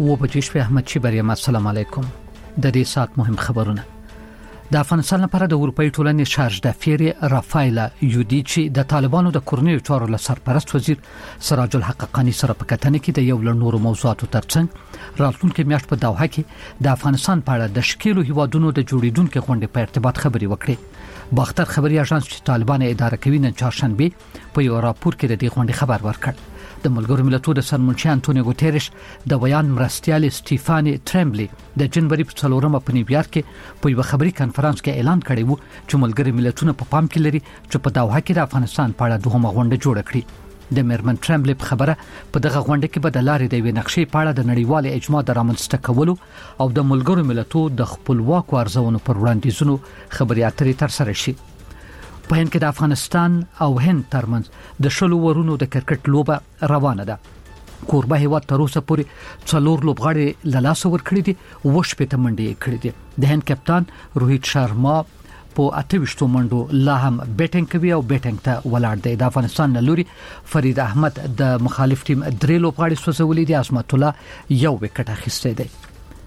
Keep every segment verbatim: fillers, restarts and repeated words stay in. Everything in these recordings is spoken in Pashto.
و بجې شپې احمد شیبریم السلام علیکم. د دې سات مهم خبرونه. د افغانستان لپاره د اروپאי ټولنې شارژ د فیر رافایل یودیچی د طالبانو د کورنیو چارو له سرپرست وزیر سراج الحق قانی سره په کتنه کې د یو له نورو موضوعاتو ترڅنګ راتلونکي میاشت په دوحه کې د افغانستان په اړه د شکیلو هیوادونو د جوړیدونکو غونډې په ارتباط خبري وکړي. باختر خبري اژانس چې طالبان اداره کوي نن چهارشنبه په یو راپور کې د دې غونډې خبر ورکړ. د ملګرو ملتونو د سرمنشي انټونیو ګوتيريش د بیان مرستيال سټيفاني ټرمبلي د جنوري په څلورمه په نیویارک کې په یو خبري کانفرنس کې اعلان کړی وو چې ملګرو ملتونو په پام کې لري چې په دوحه کې د افغانستان په اړه دوهمه غونډه جوړه کړي. د میرمن ټرمبلي په خبره په دغه غونډه کې به د لارې د وی نقشې په اړه د نړیوال اجماع د رامنځته کولو او د ملګرو ملتونو د خپلواک ارزونو پر وړاندیزونو خبري اترې تر سره شي. په هند کې د افغانستان او هند ترمنځ د شلو ورونو د کرکټ لوبه روانه ده. کوربه هیواد تر اوسه پورې څلور لوبغاړي له لاسه ورکړي دي او شپږ منډې کړې دي. د هند کپتان روهیت شرما په اته منډو لا هم بیټینګ کوي او بیټینګ ته ولاړ دی. د افغانستان لوري فرید احمد د مخالف ټیم درې لوبغاړي سوځولي دي. عصمت الله یو وکټ اخیستی دی.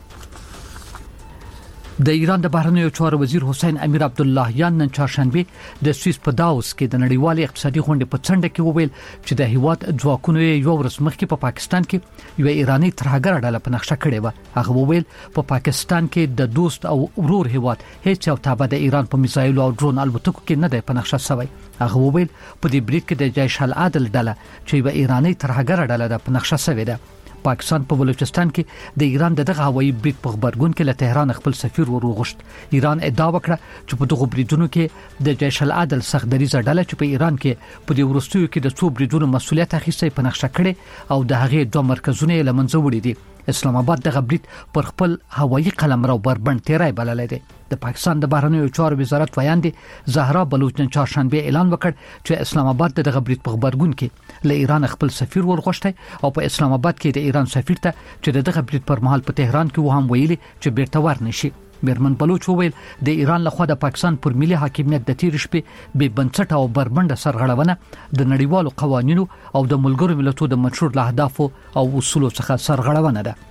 د ایران د بهرنیو چارو وزیر حسین امیر عبداللهیان نن چهارشنبه د سوئیس په داوس کې د نړیوال اقتصادي غونډې په څنډه کې وویل چې د هیواد ځواکونو یو ورځ مخکې په پاکستان کې یو ایرانی ترهګر ډله په نقشه کړې و. هغه وویل په پاکستان کې د دوست او ورور هیواد هیڅ یو تابع د ایران په میزایل او ډرون الوتکو کې نه دی په نقشه شوی. هغه وویل په دې بریټ کې د جیش العدل ډله چې یو ایرانی ترهګر ډله ده په نقشه شوی ده. پاکستان په بلوچستان کې د ایران دغه هوایي بریټ په خبرګون کې له تهران خپل سفیر وروغشت. ایران ادعا وکړه چې په دغه بریټونو کې د جیش العدل سختدریزه ډله چې په ایران کې په دې ورستیو کې د څو بریټونو مسولیت اخیستی په نقشه کړي او د هغې دوه مرکزونه یې لمنځه وړي دي. اسلام آباد دغه بریټ پر خپل هوایي قلمرو بربند تیرای بللی دی. د پاکستان د بهرنیو چارو وزارت ویاندې زهرا بلوچ نن چهارشنبه اعلان وکړ چې اسلام آباد دغه بریټ په خبرګون کې له ایران خپل سفیر ورغشتي او په اسلام آباد کې د ایران سفیر ته چې دغه بریټ پر مهال په تهران کې و هم ویلي چې بیرته ورنشي. میرمن بلوچ وویل د ایران لخوا د پاکستان پر ملي حاکمیت د تیر شپې به بنسټ او بربند سرغړونه د نړیوالو قوانینو او د ملګرو ملتونو د منشور له اهداف او اصولو څخه سرغړونه ده.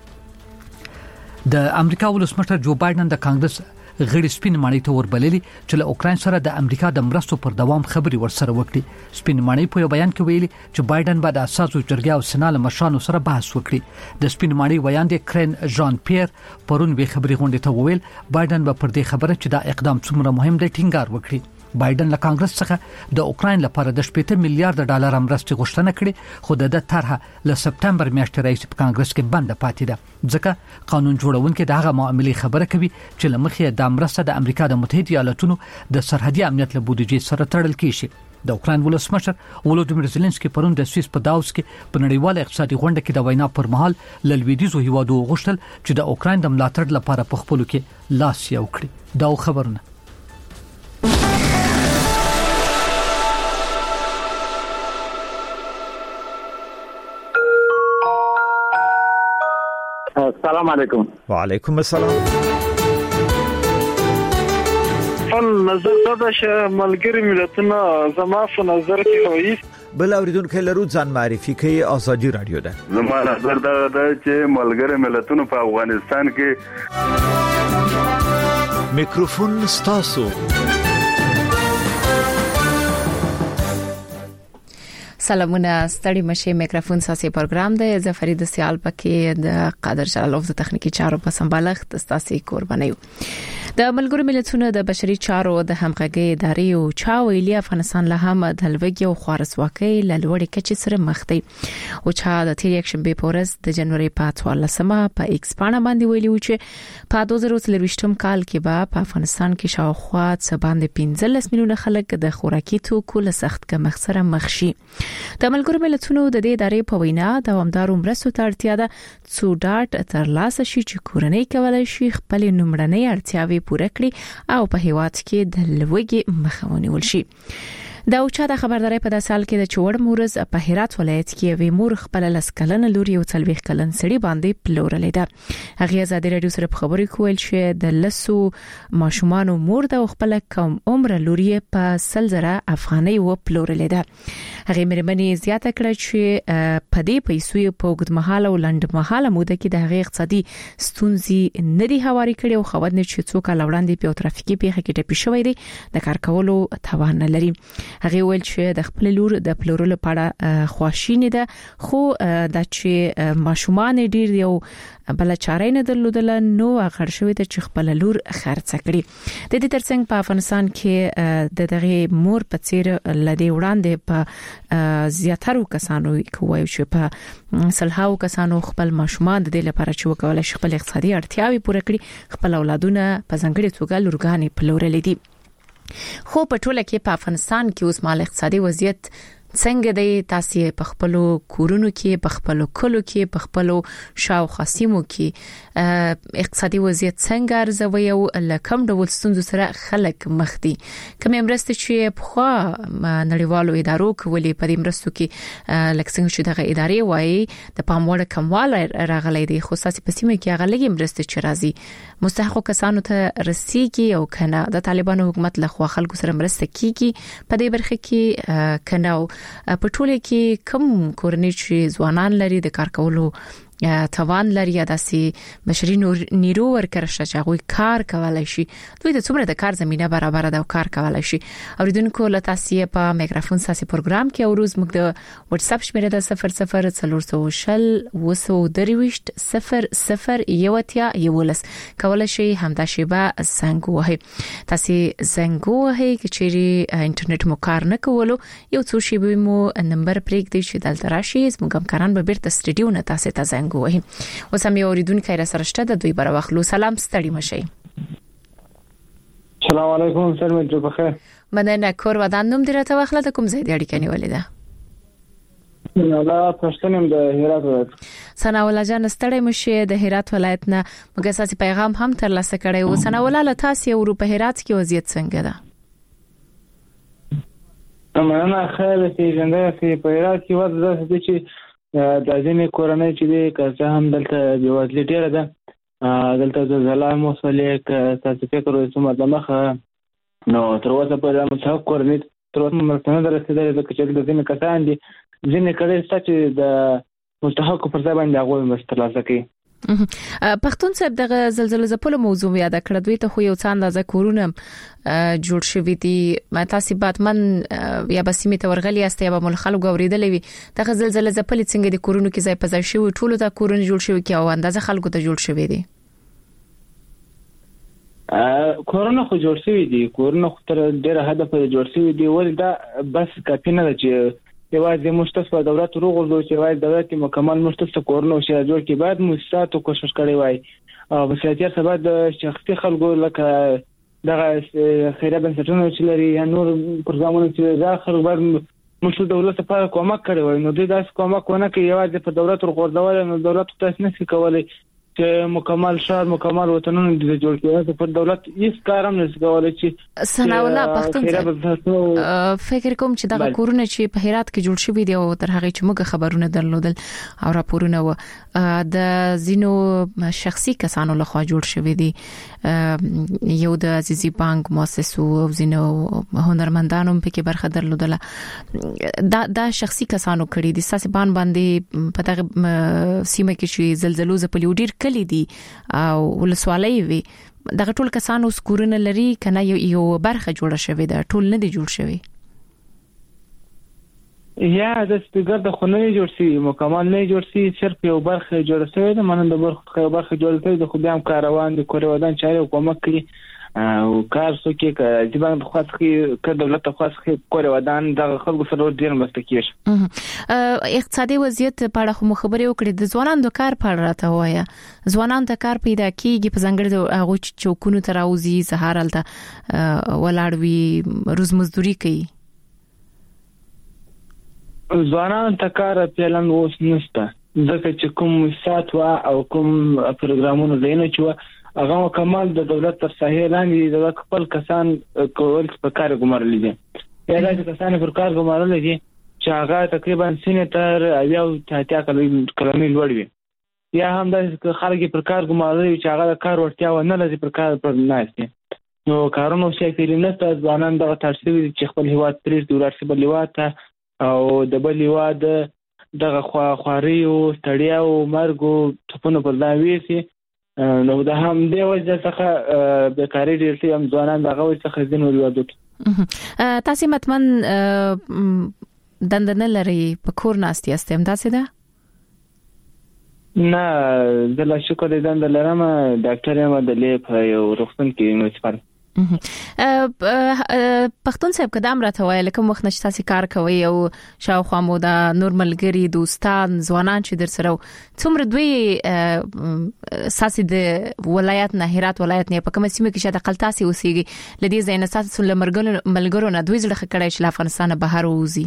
د امریکا ولسمشر جو بایدن د کانګرس غړي سپین ماڼۍ ته وربللي چې له اوکرين سره د امریکا د مرستو پر دوام خبري ورسره وکړي. سپین ماڼۍ په یو بیان کې ویلي چې بایدن به د اساسو جرګې او سنا له مشرانو سره بحث وکړي. د سپین ماڼۍ ویاندې کرن جان پیر پرون به خبري غونډې ته وویل بایدن به پر دې خبره چې دا اقدام څومره مهم دی ټینګار وکړي. بایدن له کانګرس څخه د اوکرين لپاره د شپږ میلیارډ ډالر مرستې غوښتنه کړې خو د طرحه له سپتمبر میاشتې راځي په کانګرس کې بند پاتې ده ځکه قانون جوړونکي دغه معاملې خبره کوي چې لمخې د مرسته د امریکا د متحده ایالاتونو د سرحدي امنیت له بودیجې سره تړل کیږي. د اوکرين ولسمشر ولودیمیر زيلنسکي پرون د سوئیس په داوس کې په نړیوال اقتصادي غونډه کې د وینا پر مهال ل لویدیزو هیوادو غوښتل چې د اوکرين د ملاتړ لپاره په خپلو کې لاس یو کړي. دا خبرونه السلام علیکم. وعلیکم السلام. فل نظر دا چې ملګری ملتونه زما په نظر کې وایي بل اوریدونکو لرو ځان معرفي کوي. ازادي رادیو ده. زما نظر دا ده چې ملګری ملتونه په افغانستان کې میکروفون ستاسو. سلامونه ستړي مشه. میکروفون ساسي پروګرام دی. زه فرید سیال پکې د قادر جلالوف د تخنیکی چارو په سمبالښت ستاسي قربانیو. د ملګرو ملتونو د بشري چارو د همغږي ادارې او چا ویلي افغانستان له هم د لوګي او خوارسواکۍ له لوړې کچې سره مخ دی او چا د تیر یک شنبه پورز د جنوري په څوارلسمه په ایکس باندې باندې ویلي و چې په دوه زره څلرويشتم کال کې به په افغانستان کې شاوخوا څه باندې پنځلس میلیونه خلک د خوراکي توکو له سخت کمښت سره مخ شي. د ملګرو ملتونو د دې ادارې په وینا دوامدار مرستو ته اړتیا ده څو ډاټ ترلاسه شي چې کورنۍ کولای شي خپل نمړنۍ اړتیاوې پوره کړي او په هیواد کې د لوګي مخه ونیول شي. دا اوچا د خبرداري په داسې حال کې د چوړ مورز په هرات ولایت کې وی مور خپل لسکلن لوري او څلويخ کلن سړي باندې پلورلې ده. هغه ازادي رادیو سره په خبرې کول چې د لسو ماشومان مور د خپل کم عمر لوري په سلزره افغاني و پلورلې ده. هغه مېرمنې زیاته کړه چې په دې پیسو په اوږدمهاله او لنډمهاله موده کې د هغه اقتصادي ستونزې نه دي هواري کړي او خو ودنه چې څوک لاوړاندې په ترافیکي پیښه کې ټپي شوی دی د کار کولو توان نه لري. هغه ویل چې د خپل لور د پلورلو لپاره خواشینی ده خو د چې ماشومان ډیر یو بل چاره نه درلودل نو غړ شوی ته چې خپل لور خرڅ کړي. د دې ترڅنګ په افغانستان کې د دغه مور په څیر لدی وړاندې په زیاترو کسانو کوي چې په سلهاو کسانو خپل ماشومان د دې لپاره چې وکول شي خپل اقتصادي اړتیاوې پوره کړي خپل اولادونه په ځنګړي توګه لورګانې پلورلې دي. خو په ټوله کې په افغانستان کې اوس مال اقتصادي وضعیت څنګه دی؟ تاسو په خپل کورونو کې په خپل کلو کې په خپل شاو خاصیمو کې اقتصادي وضعیت څنګه ارزوي او لکم ډول ستونزو سره خلک مخ دي؟ کوم مرسته چې په خوا نړیوالو ادارو کولې په دې مرستو کې لکه څنګه چې دغه ادارې وایي د پاموړ کمواله راغلي دي خو ساسي پسیمه کې هغه لګي مرسته چې راځي مستحق کسانو ته رسیږي او کنه د طالبانو حکومت له خوا خلکو سره مرسته کیږي په دې برخه کې کنه په ټوله کې کم کورنۍ چې ځوانان لري د کار کولو توان لري یا داسي بشري نیرو ورکړ چې هغه کار کولای شي دوی د څومره د کار زمينه برابر ده او کار کولای شي. اوریدونکو له تاسو په میکروفون ساسي پروګرام کې اوروز موږ د واتس اپ شمیره د صفر صفر څلور شل وسو درويشت صفر صفر یوتیا یولس کولای شي همدا شیبه زنګ وهي تاسو زنګ وهي چې انټرنیټ مو کار نه کولو یو څو شی به مو نمبر پرېږدي چې دلته راشي زموږ همکاران به بیرته سټډیو نه تاسو ته زنګ وهي. اوس هم یو اوریدونکو را سره شته د دوی بر واخلو. سلام ستړي مشي. السلام علیکم سر مې جو بخیر. مننه کور ودان نوم درته واخله د کوم ځای دی اړیکه نیولې ده؟ الله پښتنم د هرات ولایت. ثنا الله جان ستړي مشي د هرات ولایت نه موږ اساسي پیغام هم تر لاسه کړی او ثنا الله تاسو یو په هرات کې وضعیت څنګه ده؟ مننه خیر چې څنګه چې په هرات کې وضعیت د چې د ځینې کورنۍ چې دی که هم دلته بېوزلي ډېره ده دلته زلزله موصلې که تاسو فکر وکړئ څومره د مخه نو تر اوسه پورې د مستحق کورنۍ تر اوسه مرسته نه ده رسېدلې ځکه چې دلته ځینې کسان دي ځینې کړۍ شته چې د مستحقو پر ځای باندې هغوی مرسته ترلاسه کوي. پښتون صاحب دغه زلزلې زپلو موضوع یاد کړه دوی ته خو یو څه اندازه کورونه جوړ شوی دي تاسو باتمن یا بسیمه تورغلی است یا به مل خلک اوریدلې وي دغه زلزلې زپلې څنګه د کورونو کې ځای پځای شوی ټولو ته کورونه جوړ شوی کې او اندازه خلکو ته جوړ شوی دي؟ کورونه خو جوړ شوی دي کورونه خو تر ډیره هدف جوړ شوی دي ولې دا بس کافي نه ده چې یوازې مشتس په دولت روغورځو چې یوازې دولت مکمل مشتس کورونه او شیا جوړ کې بعد مؤسساتو کوشش کړی وای او بسیاتي سبا د شخصي خلکو لکه دغه خیریه بنسټونو چې لري یا نور پروګرامونه چې دا خلک بعد مشت دولت لپاره کومک کړی وای نو دوی داس کومک ونه کوي یوازې په دولت روغورځول نو دولت تاسو نه شي کولای چې مکمل شهر مکمل وطنونه د جوړ کړي په دولت هیڅ کار هم نشي کولای چې ثنا الله پښتون فکر کوم چې دغه کورونه چې په هرات کې جوړ شوی دی او تر هغه چې موږ خبرونه درلودل او راپورونه و د زینو شخصي کسانو لخوا جوړ شوی دی یو د عزیزي بانک مؤسسو او زینو هنرمندانو په کې برخه درلودله دا د شخصي کسانو کړي دي ساسي بان باندې په دغه سیمه کې چې زلزلو زپلی ډیر کلی دي او ولسوالۍ وي دغه ټول کسانو سکورونه لري کنه یو برخه جوړه شوی ده ټول نه دي جوړ شوی یا د سپیکر د خونه جوړ شي مکمل نه جوړ شي صرف یو برخه جوړ شوی ده مننه د برخه برخه جوړ شوی د خو بیا هم کاروان د کور ودان چاري کومک کړي او کار څه کې چې د بانک خاص کې ک دولت خاص کې کور ودان د خلکو سره ډیر مستکیږي اقتصادي وضعیت په اړه مو خبرې وکړې د ځوانانو د کار په اړه راته وایا ځوانانو ته کار پیدا کیږي په ځنګړي هغه چوکونو ته راوځي سهار الته ولاړوي روز مزدوري کوي ځوانانو ته کار پیلن اوس نشته ځکه چې کوم سات وا او کوم پروګرامونه دینه چې هغه کمال د دولت تر ساحې لاندې د خپل کسان کول په کار ګمارل دي یا د کسان پر کار ګمارل دي چې هغه تقریبا سینټر یا تاتیا کلمې لوړ وي یا هم د خلک پر کار ګمارل چې هغه د کار ورتیا و نه لري پر کار پر ناشته نو کارونو شي کړي نه ځوانان دغه ترسوي چې خپل هیواد پرېږدي ورسې بل هیواد ته او د بل هیواد دغه خوا خواري او ستړیا او مرګ او ټپونه پر ځان ویسي. نو د هم د وجه څخه بیکاری ډیر شي هم ځوانان دغه وجه څخه ځینو ریاضت. تاسو متمن دندنه لري په کور ناستي استم تاسو ده؟ نه د لا شکر د دند لرم ډاکټر یم د لیپ یو روغتون کې مونسپل. پښتون صاحب قدم راته وایي کوم وخت نشته تاسو کار کوي او شاوخوا مو د نور ملګری دوستان ځوانان چې در سره څومره دوی ساسي د ولایت نه هرات ولایت نه په کوم سیمه کې شاته قلتاسي اوسېږي لدی زین اساس لمرګل ملګرو نه دوی ځړه کړای چې افغانستان بهر وځي.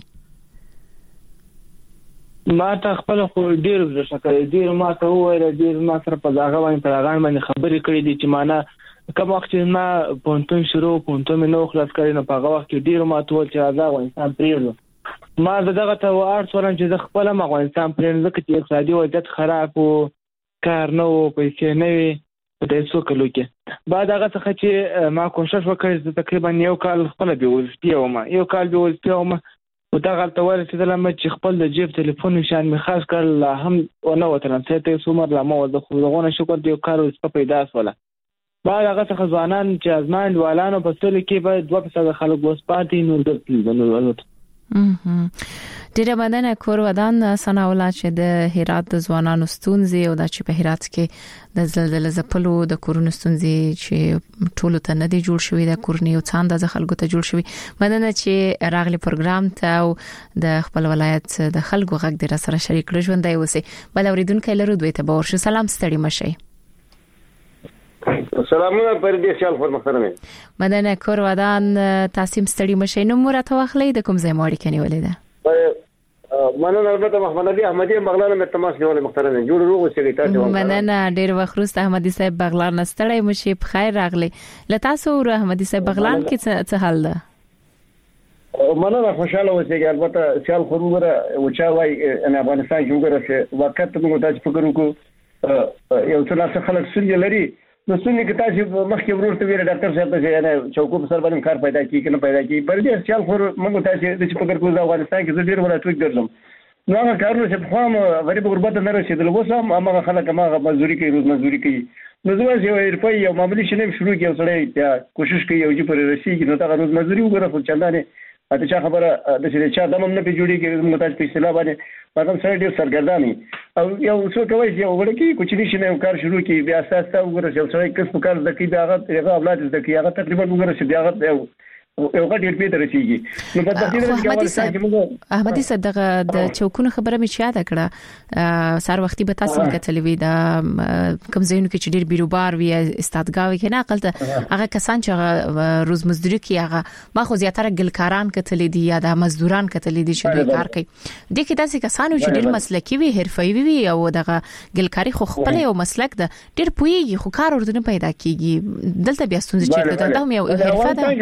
ما ته خپل خو ډیر ځکه ډیر ما ته وایي ډیر ما سره په ځاګه باندې په هغه باندې خبرې کړې دي چې معنا کوم وخت ما پونتون شروع پونتون نو خلاص کړی نو په هغه وخت کې ډیر ما ته ول چې ازاغ انسان پریږدو. ما دغه ته وارث ورن چې خپل ما انسان پریږدو ځکه چې اقتصادي وضعیت خراب او کار نه او پیسې نه وي په دې څو کلو کې. بعد هغه څخه چې ما کوشش وکړ چې تقریبا یو کال خپل به وځپیو ما یو کال به وځپیو ما او دا غلطه وره چې دلته چې خپل د جیب ټلیفون نشان می خاص کړ هم ونه وترم چې ته سومر لا مو د خلغونه شکر دی کار اوس په پیدا سواله. بعد هغه څخه ځوانان چې ازمان والانو په ټول کې به دوه په خلک وس پاتې نور د نور. ډیره مننه کور ودان سنا ولا چې د هرات د ځوانانو ستونزې او د چې په هرات کې د زلزلې زپلو د کورونو ستونزې چې ټولو ته نه دی جوړ شوی د کورنیو څاند د خلکو ته جوړ شوی. مننه چې راغلي پروګرام ته او د خپل ولایت د خلکو غږ د سره شریک کړو. ژوندۍ اوسې بل اوریدونکو لرو دوی ته باور شو. سلام ستړي مشي. سلامونه پردیسیال خور محترمه. مننه کور ودان تاسیم ستړي مشي. نو مرته واخلې د کوم ځای ماړی کني ولې ده؟ مننه البته محمد علي احمدي بغلان مې تماس نیولې محترمه جوړ روغ اوسې تاسو. مننه ډیر وخت وروسته احمدي صاحب بغلان ستړي مشي په خیر راغلي. لته تاسو احمدي صاحب بغلان کې څه حال ده؟ مننه خوشاله اوسې البته سیال خور وره او چا وای ان افغانستان کې وګوره چې وخت موږ تاسو فکر وکړو یو څه نه خلک سړي لري نو څنګه کې تاسو مخکې ورته ویل ډاکټر صاحب ته نه چوکو په سر باندې کار پیدا کی کنه پیدا کی پر دې سیال خور موږ تاسو د چې فکر کوو د افغانستان کې ډیر ولا ټوک ګرځم نو هغه کارونه چې په خام غریب غربت نه رسیدل وسه هغه خلک هغه مزدوري کوي روز مزدوري کوي نو زما یو روپۍ یو معمولی شنه شروع کیو سره کوشش کوي او چې پر رسیدي نو دا روز مزدوري وګوره خو چندانه اته چا خبره د چې چا دمم نه پیجوړي کې موږ تاسو په اصطلاح باندې مګم سره ډیر سرګرداني او یو څه کوي چې وګړي کې کوچنی شنه کار شروع کی بیا اساس ته وګوره چې سره کس په کار د کې دا هغه اولاد د کې هغه تقریبا وګوره چې دا هغه یو غټ ډیر پیدا رسیږي نو په دې کې احمدي صدقه د چوکونو خبره مې یاد کړه سار وختي به تاسو کتلې وي دا کوم ځایونو کې چې ډیر بیروبار وي استادګاوي کې نه عقلته هغه کسان چې روز مزدوري کوي هغه ما خو زیاتره ګلکاران کتلې دي یا د مزدوران کتلې دي چې دوی کار کوي د کې تاسو کسانو چې ډیر مسلکی وي حرفي وي او دغه ګلکاري خو خپل یو مسلک ده ډیر پويږي خو کار ورته پیدا کیږي دلته بیا ستونزې چې دا هم یو حرفه ده.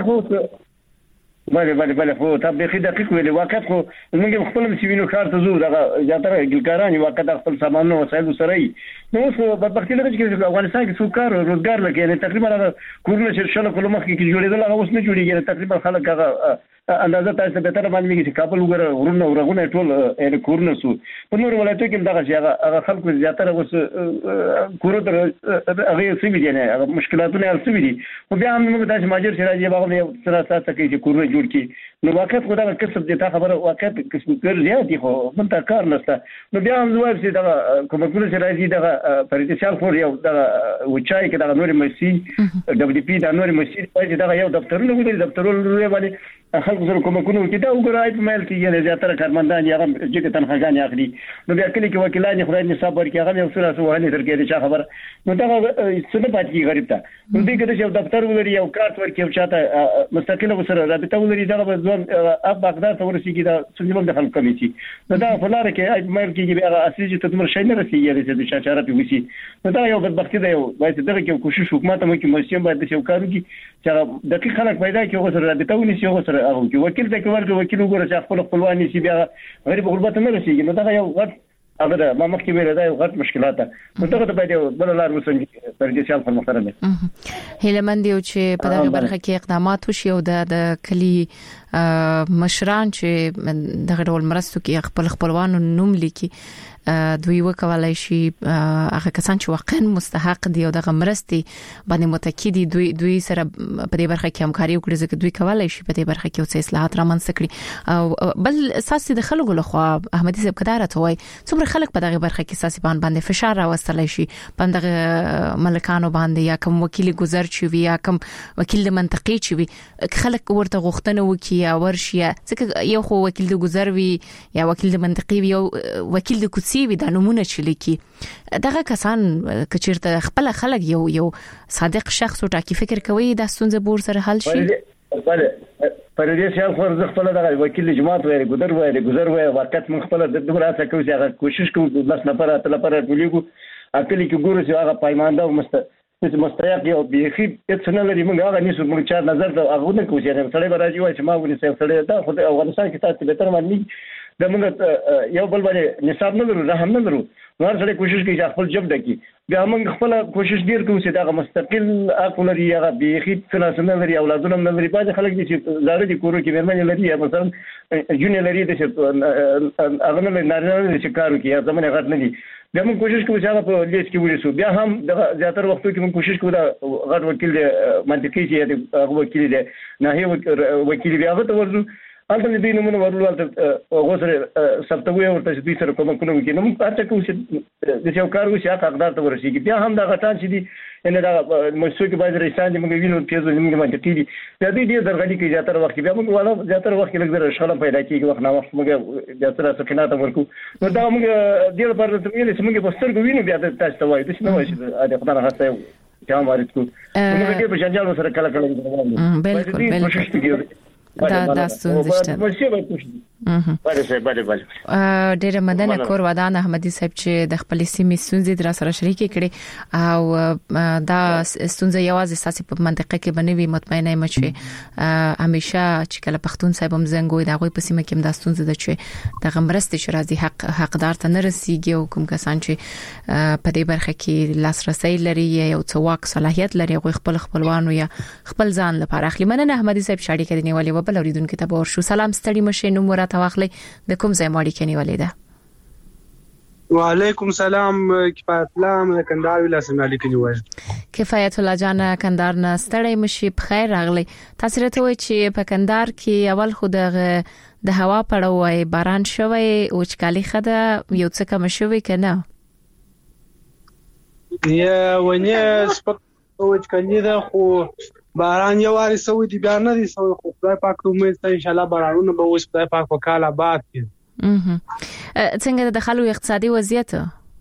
بله بله بله خو تطبیقي دقیق ویلي واقعا خو موږ خپل مسیوینو کار ته زو دا زیاتره ګلکاران واقعا خپل سامانو وسایل سره نو اوس په بدبختي لري چې افغانستان کې څو کار روزګار لکه تقریبا کورونه چې شل کلو مخکې کې جوړېدل هغه اوس نه جوړیږي تقریبا خلک هغه اندازه تاسو به تر باندې چې کابل وګوره ورونه ورغونه ټول یعنی کورونه سو په نور ولایتو کې دغه چې هغه خلکو زیاتره اوس کورو تر هغه سوي دي نه مشکلاتونه حل سوي دي خو بیا هم موږ تاسو ماجر چې راځي هغه سره تاسو کې چې کورونه جوړ کی نو واقعا خو دا کسب دي تا خبره واقعا کسب کړ زیات خو من تا کار نشته نو بیا هم زوال چې دا کومکونه چې راځي دا پرېتشال خو یو دا وچای کې دا نور مسي دبليو پی دا نور مسي چې دا یو دفترونه وګوري دفترونه باندې خلک سره کومکونه چې دا وګورای په مېل کې یې زیاتره کارمندان یې هغه چې تنخواهګان اخلي نو بیا کلی کې وکیلان خدای نصاب ورکړي هغه یو سره سو هني تر کې چې خبر نو دا څه نه پاتې غریب ته نو دې کې چې دفتر ولري یو کارت ورکړي او چاته مستقله سره رابطه ولري دا به ځوان اب بغداد ته ورسیږي دا څنګه د خلک کمیټي نو دا فلاره کې اې مېل کې بیا اصلي چې تدمر شي نه رسیږي چې د شاچاره په وسی نو دا یو بدبختی دی یو باید دغه کې کوشش حکومت مو کې مسیم باید چې کارو کې چې دقیق خلک پیدا کې هغه سره رابطه ونیسي هغه سره هغه کې وکیل ته کې ورکړي وکیل وګوره چې خپل خپلوانی شي بیا غریب غربت نه رسیږي نو دا یو غټ هغه دا ما مخکې ویل دا یو غټ مشکلات ده نو دا ته باید بل لار وسنجي پر دې شال په محترمه هیله مند یو چې په دغه برخه کې اقدامات وشي او د کلی مشران چې دغه ډول مرستو کې خپل خپلوانو نوم لیکي دوی وکولای شي هغه کسان چې واقعا مستحق دي او دغه مرستي باندې متکی دي دوی دوی سره په دې برخه کې همکاري وکړي ځکه دوی کولای شي په دې برخه کې اوس اصلاحات رامنځته کړي او بل اساسي د خلکو لخوا احمدي صاحب کدارته وای څومره خلک په دغه برخه کې اساسي باندې فشار راوستلای شي په دغه ملکانو باندې یا کوم وکیل گذر چي وي یا کوم وکیل منطقي چي وي خلک ورته غوښتنه وکي یا ورشي ځکه یو خو وکیل د گذر وي یا وکیل د منطقي وي او وکیل د سی وی د نمونه چلیکي دغه کسان کچیرته خپل خلک یو یو صادق شخص او ټاکي فکر کوي د ستونزې بور سره حل شي بله پر دې چې خو زه خپل د وکیل جماعت وایي ګذر وایي ګذر وایي وخت من خپل د دغه راځه کوي چې هغه کوشش کوي د لاس نه پر اتل پر ټولېګو اکلی کې ګورو چې هغه پایمانده او مست چې مستحق یو بيخي هیڅ نه لري موږ هغه نیسو موږ چا نظر ته هغه نه کوي چې سړی به راځي وایي چې ما ونی سره سړی دا خو د افغانستان کې تاسو به تر باندې د موږ یو بل باندې نصاب نه لرو رحم نه لرو نور سره کوشش کوي چې خپل جب دکی بیا موږ خپل کوشش ډیر کوو چې دا مستقل اقل لري هغه بيخي څه نه لري اولادونه نه لري باندې خلک دي چې زړه دي کورو کې ورمنه لري مثلا جون لري د چې هغه نه نه چې کارو کې زمونه غټ نه دي بیا موږ کوشش کوو چې هغه په لیست کې ورسو بیا هم د زیاتره وختو کې موږ کوشش کوو دا غټ وکیل منطقي چې هغه وکیل دی نه هي وکیل بیا هغه ته ورزو البته دې نمونه ورول البته غوسره سپتوي او تاسو دې سره کوم کوم کې نو تاسو کوم چې د یو کار وشي هغه حقدار ته ورسیږي بیا هم دا غټان چې دي ان دا مسوي باید رسان دي موږ وینو پیزو موږ باندې تیری دا دې دې درغلي کې زیاتره وخت بیا موږ والا زیاتره وخت لږ شغله پیدا کیږي وخت نه وخت موږ زیاتره سکینات ورکو نو دا موږ دې لپاره ته ویل چې موږ په سترګو وینو بیا تاسو ته وایي چې نو وایي چې دا خدای راځي چې ما ورته موږ دې په جنجال سره کله کله بالکل بالکل دا دا ستونزه شته بله بله بله ډېر مننه کور ودان احمدي صاحب چې د خپل سیمې ستونزې در سره شریک کړي او دا ستونزه یوازې ساسي په منطقه کې بنوي مطمئنه یم چې همیشه چې کله پښتون صاحب هم زنګوي دا غوي په سیمه کې د ستونزه ده چې د غمرستي شرازي حق حقدار ته نه رسیږي او کوم کسان چې په دې برخه کې لاسرسي لري یا څو واک صلاحيت لري غوي خپل خپلوانو یا خپل ځان لپاره اخلي مننه احمدي صاحب شاړي کړي نیولې و بل اوریدونکو ته به ورشو سلام ستړي مشه نو مراد واخلي د کوم ځای ماړي کې نیولې ده وعلیکم سلام کفایت الله من کندهار ولایت ماړي کې نیولې کفایت الله جان کندهار نه ستړي مشه په خیر راغلي تاسو راته وای چې په کندهار کې اول خو د د هوا پړوي باران شوی او چکالي خده یو څه کم شوی کنه یا ونی سپک او چکالي ده خو باران یو واري سوي دي بیا نه دي سوي خو خدای پاک ته امید ته ان شاء الله بارانونه به وس خدای پاک وکاله آباد کړي اها څنګه د خلکو اقتصادي وضعیت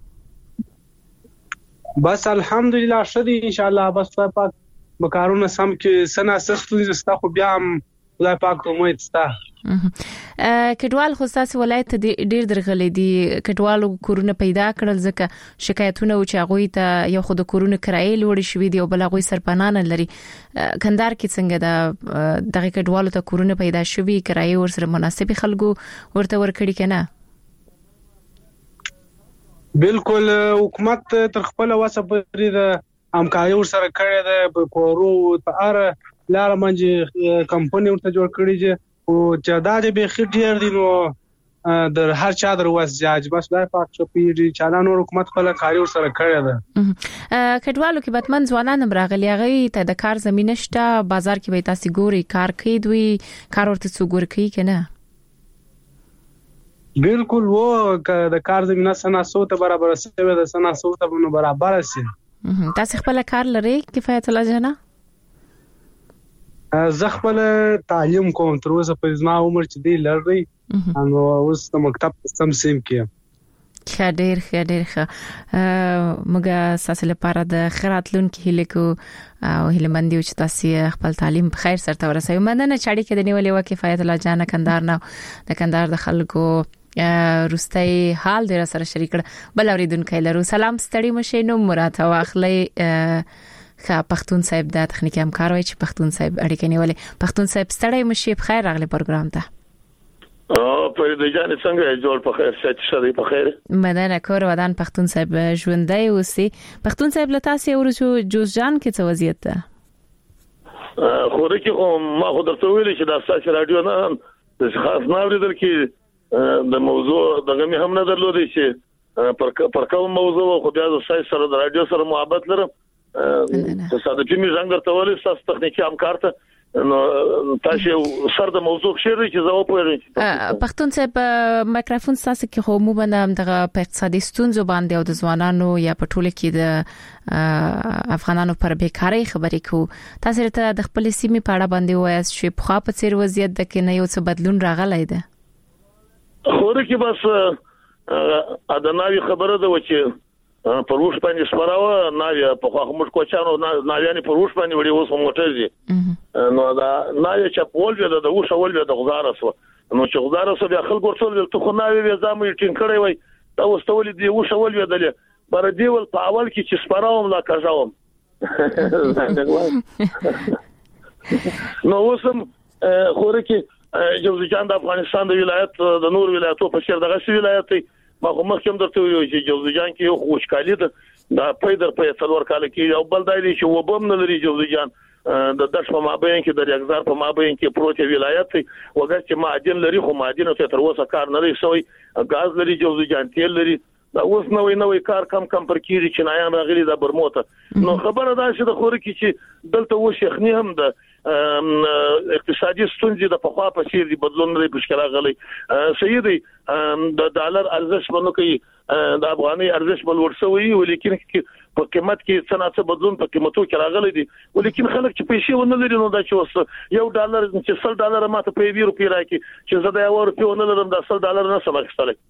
بس الحمدلله شدي ان شاء الله بس خدای پاک مکارونه سم کې سنا سختو زستا خو بیا خدای پاک ته امید ستا کډوال خو تاسو ولایت ډیر درغلې دي کډوالو کورونه پیدا کړل ځکه شکایتونه او چاغوي ته یو خود کورونه کرایې لوړ شوې دي او بلغوي سرپنان لري کندهار کې څنګه دا دغه کډوالو ته کورونه پیدا شوې کرایې ورسره مناسب خلکو ورته ورکړي کنه بالکل حکومت تر خپل واسه پرې د همکاري ورسره کړې ده په کورو په اړه لار منځ کمپنی ورته جوړ کړی چې او چې دا دې به خډیر دي نو د هر چا دروازه جاج بس دا پاک شو پیږي چې نن حکومت خپل کاری ورسره کړی ده کډوالو کې بتمن ځوانان براغلي هغه ته د کار زمينه شته بازار کې به تاسو ګوري کار کوي دوی کار ورته څوګور کوي کنه بالکل وو د کار زمينه سنا سوته برابر سوي د سنا سوته نو برابر سي تاسو خپل کار لري کفایت الله جنا زه خپل تعلیم کوم تر اوسه په ځما عمر چې دی لري نو اوس د مکتب سم سیم کې خډیر خډیر خ مګه ساسله لپاره د خیراتلون کې هلیکو او هلمندیو چې تاسو خپل تعلیم په خیر سره ورسوي مننه چاړي کې د نیولې و کفایت الله جان کندهار نه د کندهار د خلکو روستي حال در سره شریک بل اوریدونکو لرو سلام ستړي مشه نو مراد واخلي خا پښتون صاحب د تخنیکی همکار وای چې پښتون صاحب اړیکې نیولې پښتون صاحب ستړی مشي په خیر راغلی پروګرام ته او په دې ځان څنګه جوړ په خیر ست شری په خیر مدنه کور ودان پښتون صاحب ژوندۍ اوسې پښتون صاحب لته سي ورسو جوز جان کې څه وضعیت ده خو رکه ما خو درته ویل چې دا ساسي رادیو نه د خاص نه اوریدل کې د موضوع دغه مې هم نه درلودي چې پر پر کوم موضوع خو بیا د ساسي سره د رادیو سره محبت لرم تصادفي مې څنګه درته ویل تاسو تخنیکی همکار ته نو تاسو سر د موضوع شری چې زه وپوهیږم پښتون صاحب مایکروفون تاسو کې خو مو باندې دغه په اقتصادي ستونزو باندې او د ځوانانو یا په ټوله کې د افغانانو پر بیکاری خبرې کو تاسو ته د خپل سیمې په اړه باندې وایي چې په خاطر څیر وضعیت د کې نه یو څه بدلون راغلی دی خو رکه بس ادناوی خبره ده چې پروش باندې سپراوه ناوی په خو موږ کوچانو ناویانی پروش باندې وړي اوس موټر دي نو دا ناوی چې پول وی د اوسه ول وی د غزارسو نو چې غزارسو بیا خلک ورسول ته خو ناوی وی زامې ټینګ کړی وای دا واستول دي اوسه ول وی دله بر دیول په اول کې چې سپراوم لا کاژاوم نو اوسم خوره کې جوزجان د افغانستان د ولایت د نور ولایتو په شر دغه ولایت ما خو مخکې هم درته ویل چې جوزجان کې یو خوشکالي ده دا پیدر په څلور کال کې یو بل دایلی چې وبم نه لري جوزجان د دښ په مابین کې د یګزار په مابین کې پروت ولایت وګر چې معدن لري خو معدن ته تر اوسه کار نه لري سوی غاز لري جوزجان تیل لري دا اوس نوې نوې کار کم کم پر کیږي چې نایان راغلي د برموته نو خبره ده چې د خوري کې چې دلته و شیخنی هم د اقتصادي ستونزې د پخوا په څیر دي بدلون لري مشکل غلي سیدي د ډالر ارزش باندې کوي د افغاني ارزش بل ورسوي ولیکن په قیمت کې صنعت بدلون په قیمتو کې راغلي دي ولیکن خلک چې پیسې ونه لري نو دا چې وس یو ډالر چې سل ډالر ماته په یو روپی راکې چې زه د یو روپی ونه لرم دا سل ډالر نه سم اخیستل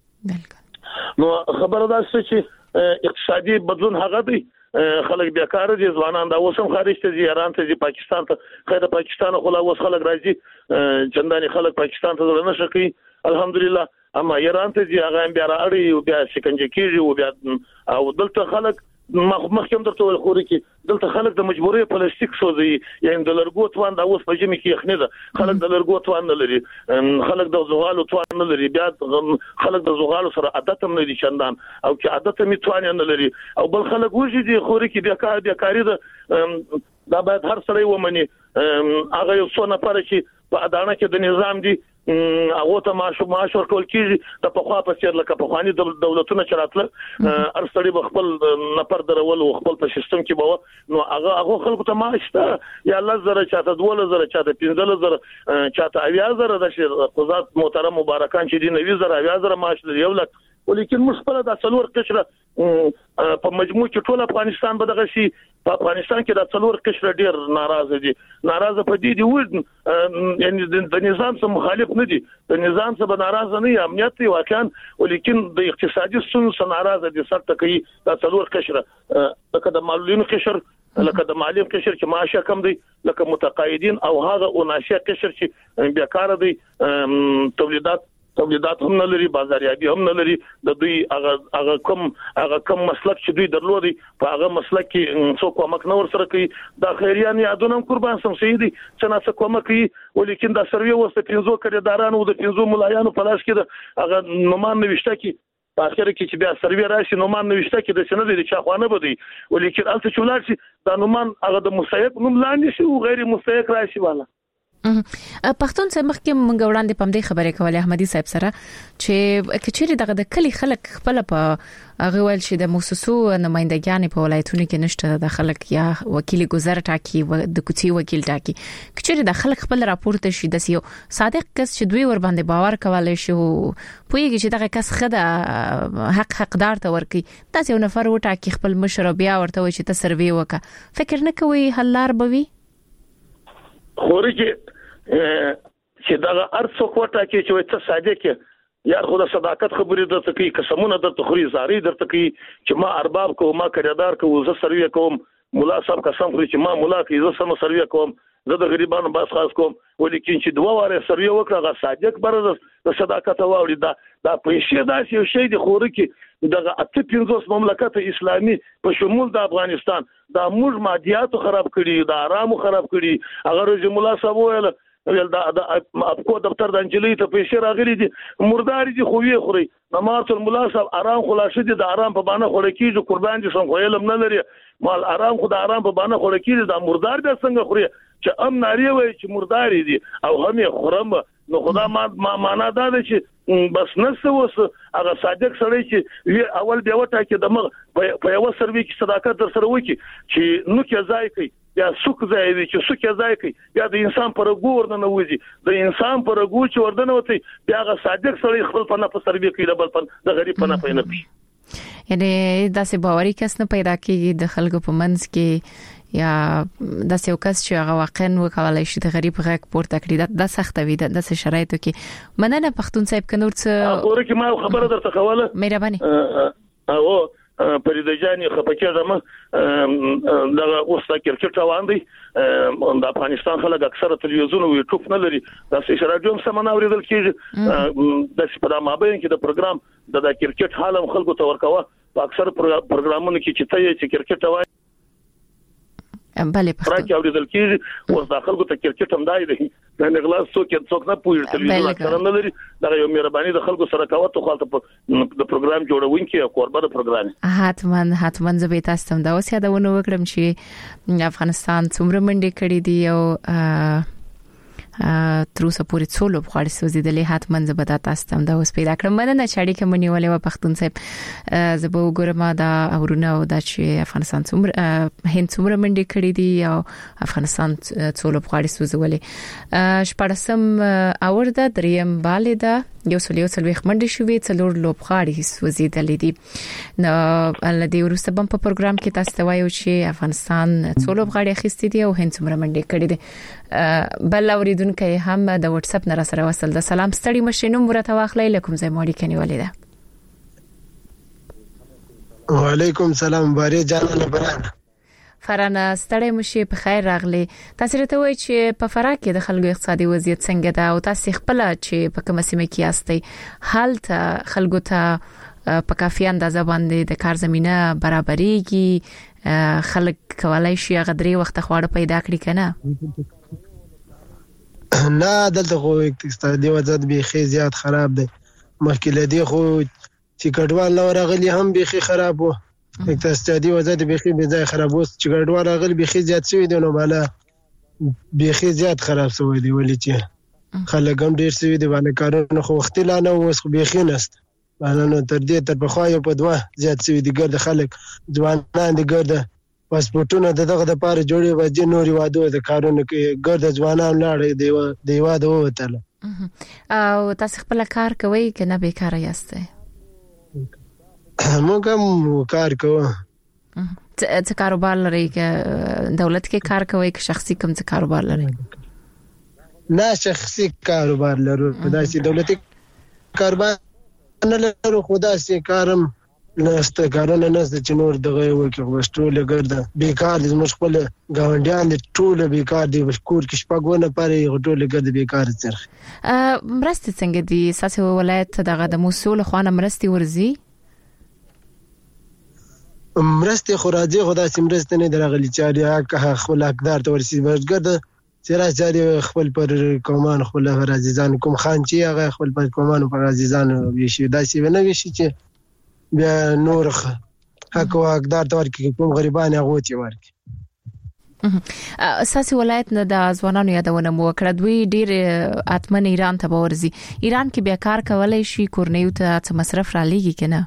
نو خبره ده چې اقتصادي بدلون هغه دی خلک بیکاره دي ځوانان دا اوسم خارج ته ځي ایران ته ځي پاکستان ته خیر پاکستان خو لا اوس خلک راځي چنداني خلک پاکستان ته ورنه شي الحمدلله اما ایران ته ځي هغه بیا راړي او بیا شکنجه کیږي او بیا او دلته خلک مخکې درته ول خوري کې دلته خلک د مجبوري پلاستیک سوزي یعنی د لرګو توان دا اوس په جمی کې یخنه ده خلک د لرګو توان نه لري خلک د زغالو توان نه لري بیا خلک د زغالو سره عادت هم نه دي چندان او چې عادت می توان نه لري او بل خلک وږي دي خوري کې بیا کار بیا کاری ده دا باید هر سره ومني هغه یو څو نفر چې په اډانه کې د نظام دي هغه ته معاش معاش ورکول کیږي د پخوا په څیر لکه پخوانی دولتونه چراتله ارسړي بخپل نفر درول او خپل په سیستم کې بو نو هغه هغه خلکو ته معاش ته یا الله زره چاته دوله زره چاته پنځله زره چاته اویا زره د قضات محترم مبارکان چې دی نوي زره اویا زره معاش لري یو لک ولیکن مشکله د څلور قشره په مجموع کې ټول افغانستان به دغه شي په افغانستان کې د څلور قشره ډیر ناراضه دي ناراضه په دې دي و یعنی د نظام سره مخالف نه دي د نظام سره ناراضه نه امنیت واقعا ولیکن د اقتصادي ستونزو سره ناراضه دي سره کوي د څلور قشره لکه د معلولینو قشر لکه د معلم قشر چې معاشه کم دي لکه متقاعدین او هغه او ناشئ قشر چې بیکاره دي تولیدات تولیدات هم نه لري بازاریابي هم نه لري د دوی هغه هغه کم هغه کم مسلک چې دوی درلودي په هغه مسلک کې څوک کومک نه ورسره کوي د خیریان یادونه قربان سم سیدي چې نه څه کومک کوي ولیکن دا سروي وسته پنځو کړهدارانو د پنځو ملایانو په لاس کې د هغه نومان نوښته کې په اخر کې چې بیا سروي راشي نومان نوښته کې د سند دي چې خوانه بده ولیکن الته چولار شي دا نومان هغه د مستحق نوم لاندې شي او غیر مستحق راشي والا پښتون څخه مخکې مونږ وړاندې پم دې خبرې کولې احمدي صاحب سره چې کچېری دغه د کلی خلک خپل په هغه ول چې د موسسو نمائندګان په ولایتونو کې نشته د خلک یا وکیل گذر ټاکي د کوڅې وکیل ټاکي کچېری د خلک خپل راپورته شي د یو صادق کس چې دوی ور باندې باور کولای شي پوهیږي چې دغه کس خدای حق حقدار ته ورکي تاسو یو نفر وټاکي خپل مشر بیا ورته وي چې ته سروي وکړه فکر نه کوي حلار بوي خوري کې چې دا ارڅ کوټه کې چې څه ساده کې یا خو د صداقت خبرې درته کوي قسمونه درته خوري زاري درته کوي چې ما ارباب کوم ما کړهدار کوم زه سروي کوم مولا صاحب قسم خوري چې ما مولا کې زه سم سروي کوم زه د غریبانو باس خاص کوم ولیکن چې دوه واره سروي وکړه غا صادق بر د صداقت واوري دا دا پیسې دا یو شی دی خوري کې دغه اته پنځوس مملکت اسلامي په شمول د افغانستان دا موږ مادیاتو خراب کړي دا آرامو خراب کړي هغه رجل مولا صاحب ویل ویل دا د اپکو دفتر د انجلۍ ته پیسې راغلي دي مردار دي خو یې خوري نماز الملا صاحب آرام خلاص دي د آرام په باندې خور کېږي قربان دي څنګه علم نه لري مال آرام خو د آرام په باندې خور کېږي دا مردار به څنګه خوري چې ام ناری وای چې مرداري دي او هم یې خرم نو خدا ما معنا دا ده چې بس نسه وس هغه صادق سړی چې اول بیا وټا کې د مغ په یو سروي کې صداقت در سره وکي چې نو کې ځای کوي یا سوق ځای وي چې سوق ځای کوي یا د انسان پر ګور نه وځي د انسان پر ګور چې وردن وتی بیا هغه صادق سړی خپل په نفس سروي کوي د بل په د غریب په نفس نه کوي یعنی دا سه باوري کس نه پیدا کیږي د خلکو په منځ کې یا د سیو کس چې هغه واقعا وکولای شي د غریب غږ پورته کړي دا سخت وي د شرایطو کې مننه پښتون صاحب کنور څه اوري کې ما خبره درته کوله مهرباني او پرې د جاني خپکه زما دا اوس تا کرکټ روان دي د افغانستان خلک اکثره تلویزیون او یوټیوب نه لري دا چې راډیو سم نه اوریدل کیږي د سپدا مابین کې د پروګرام د کرکټ حالم خلکو ته ورکوه په اکثر پروګرامونو کې چې ته چې کرکټ وایي بله پښتو راځي اوریدل کیږي او د خلکو ته کرکټ هم دای دی د نغلاس څوک څوک نه پوهیږي تلویزیون اکثر نه لري دا یو مهرباني د خلکو سره کاوه ته خالته د پروګرام جوړونکي او قربانه پروګرام حتما حتما زه تاسو ته دا اوس یادونه وکړم چې افغانستان څومره منډي کړې دي او تر اوسه پورې څولو بخاري سوزیدلې حتما زبدا تاسو ته دا اوس پیدا کړم مننه چې اړیکه مونږ ولې و پښتون صاحب زبو ګورم دا اورونه او دا چې افغانستان څومره هند څومره منډي کړې دي او افغانستان څولو بخاري سوزولې شپږم اورده دریم بالیدا یو سل یو سل وخت منډي شوې څلور لوبخاري سوزیدلې دي نو الدی ورسته بم په پروګرام کې تاسو ته وایو چې افغانستان څولو بخاري اخیستې دي او هند څومره منډي کړې دي بل اوریدونکو کې هم د واتس اپ نه سره وصل د سلام ستړي مشینوم ورته واخلې لکم زې موري کني ولیدا وعلیکم سلام باري جانانه بران فرانه ستړي مشي په خیر راغلي تاسو ته وایي چې په فراه کې د خلکو اقتصادي وضعیت څنګه ده او تاسو خپل چې په کومه سیمه کې یاستئ حالت خلکو ته په کافي اندازه باندې د کار زمينه برابرېږي خلک کولای شي غدري وخت خواړه پیدا کړي کنه نه دلته خو اقتصادي وضعیت به زیات خراب دی مخکې لدی خو چې کډوال نو راغلي هم به خراب وو اقتصادي وضعیت به به ځای خراب وو چې کډوال راغلي به زیات شوی دی نو بالا به زیات خراب شوی دی ولې چې خلک هم ډیر شوی دی باندې کارونه خو وخت لا نه اوس خو به نست بالا نو تر دې تر بخوای په دوا زیات شوی دی ګرد خلک ځوانان دي ګرد پاسپورتونه دغه د پاره جوړي وځي نوري واده د کارونه کې ګرد ځوانان لاړ دی دی واده وته او تاسو خپل کار کوي کنه بیکاره یاست موږ هم کار کوو څه کاروبار لري کې دولت کې کار کوي که شخصي کوم څه کاروبار لري نه شخصي کاروبار لرو دا چې دولتي کاروبار نه لرو خدا سي کارم نهسته کارونه نهسته چې نور دغه وکړو وشټول ګرځه بیکار دي موږ خپل گاونډیان دي ټول بیکار دي کور کې شپږونه پاره ټول ګرځي بیکار څرخ مرسته څنګه دي ساسو ولایت دغه د موصل خوانه مرستي ورزي مرسته خراجي خدا سیمرسته نه درغلي چاري هغه خپل حقدار ته ورسي برګرد سره چاري خپل پر کومان خپل عزیزان کوم خان چې هغه خپل پر کومان پر عزیزان وشي داسي ونه وشي چې بیا نور حق او حقدار تور کې کوم غریبان هغه تی ورکی اساسي ولایت نه د ځوانانو یادونه مو کړه دوی ډیر اتمن ایران ته ورزي ایران کې بیا کار کولای شي کورنیو ته څه مصرف را لېږي کنه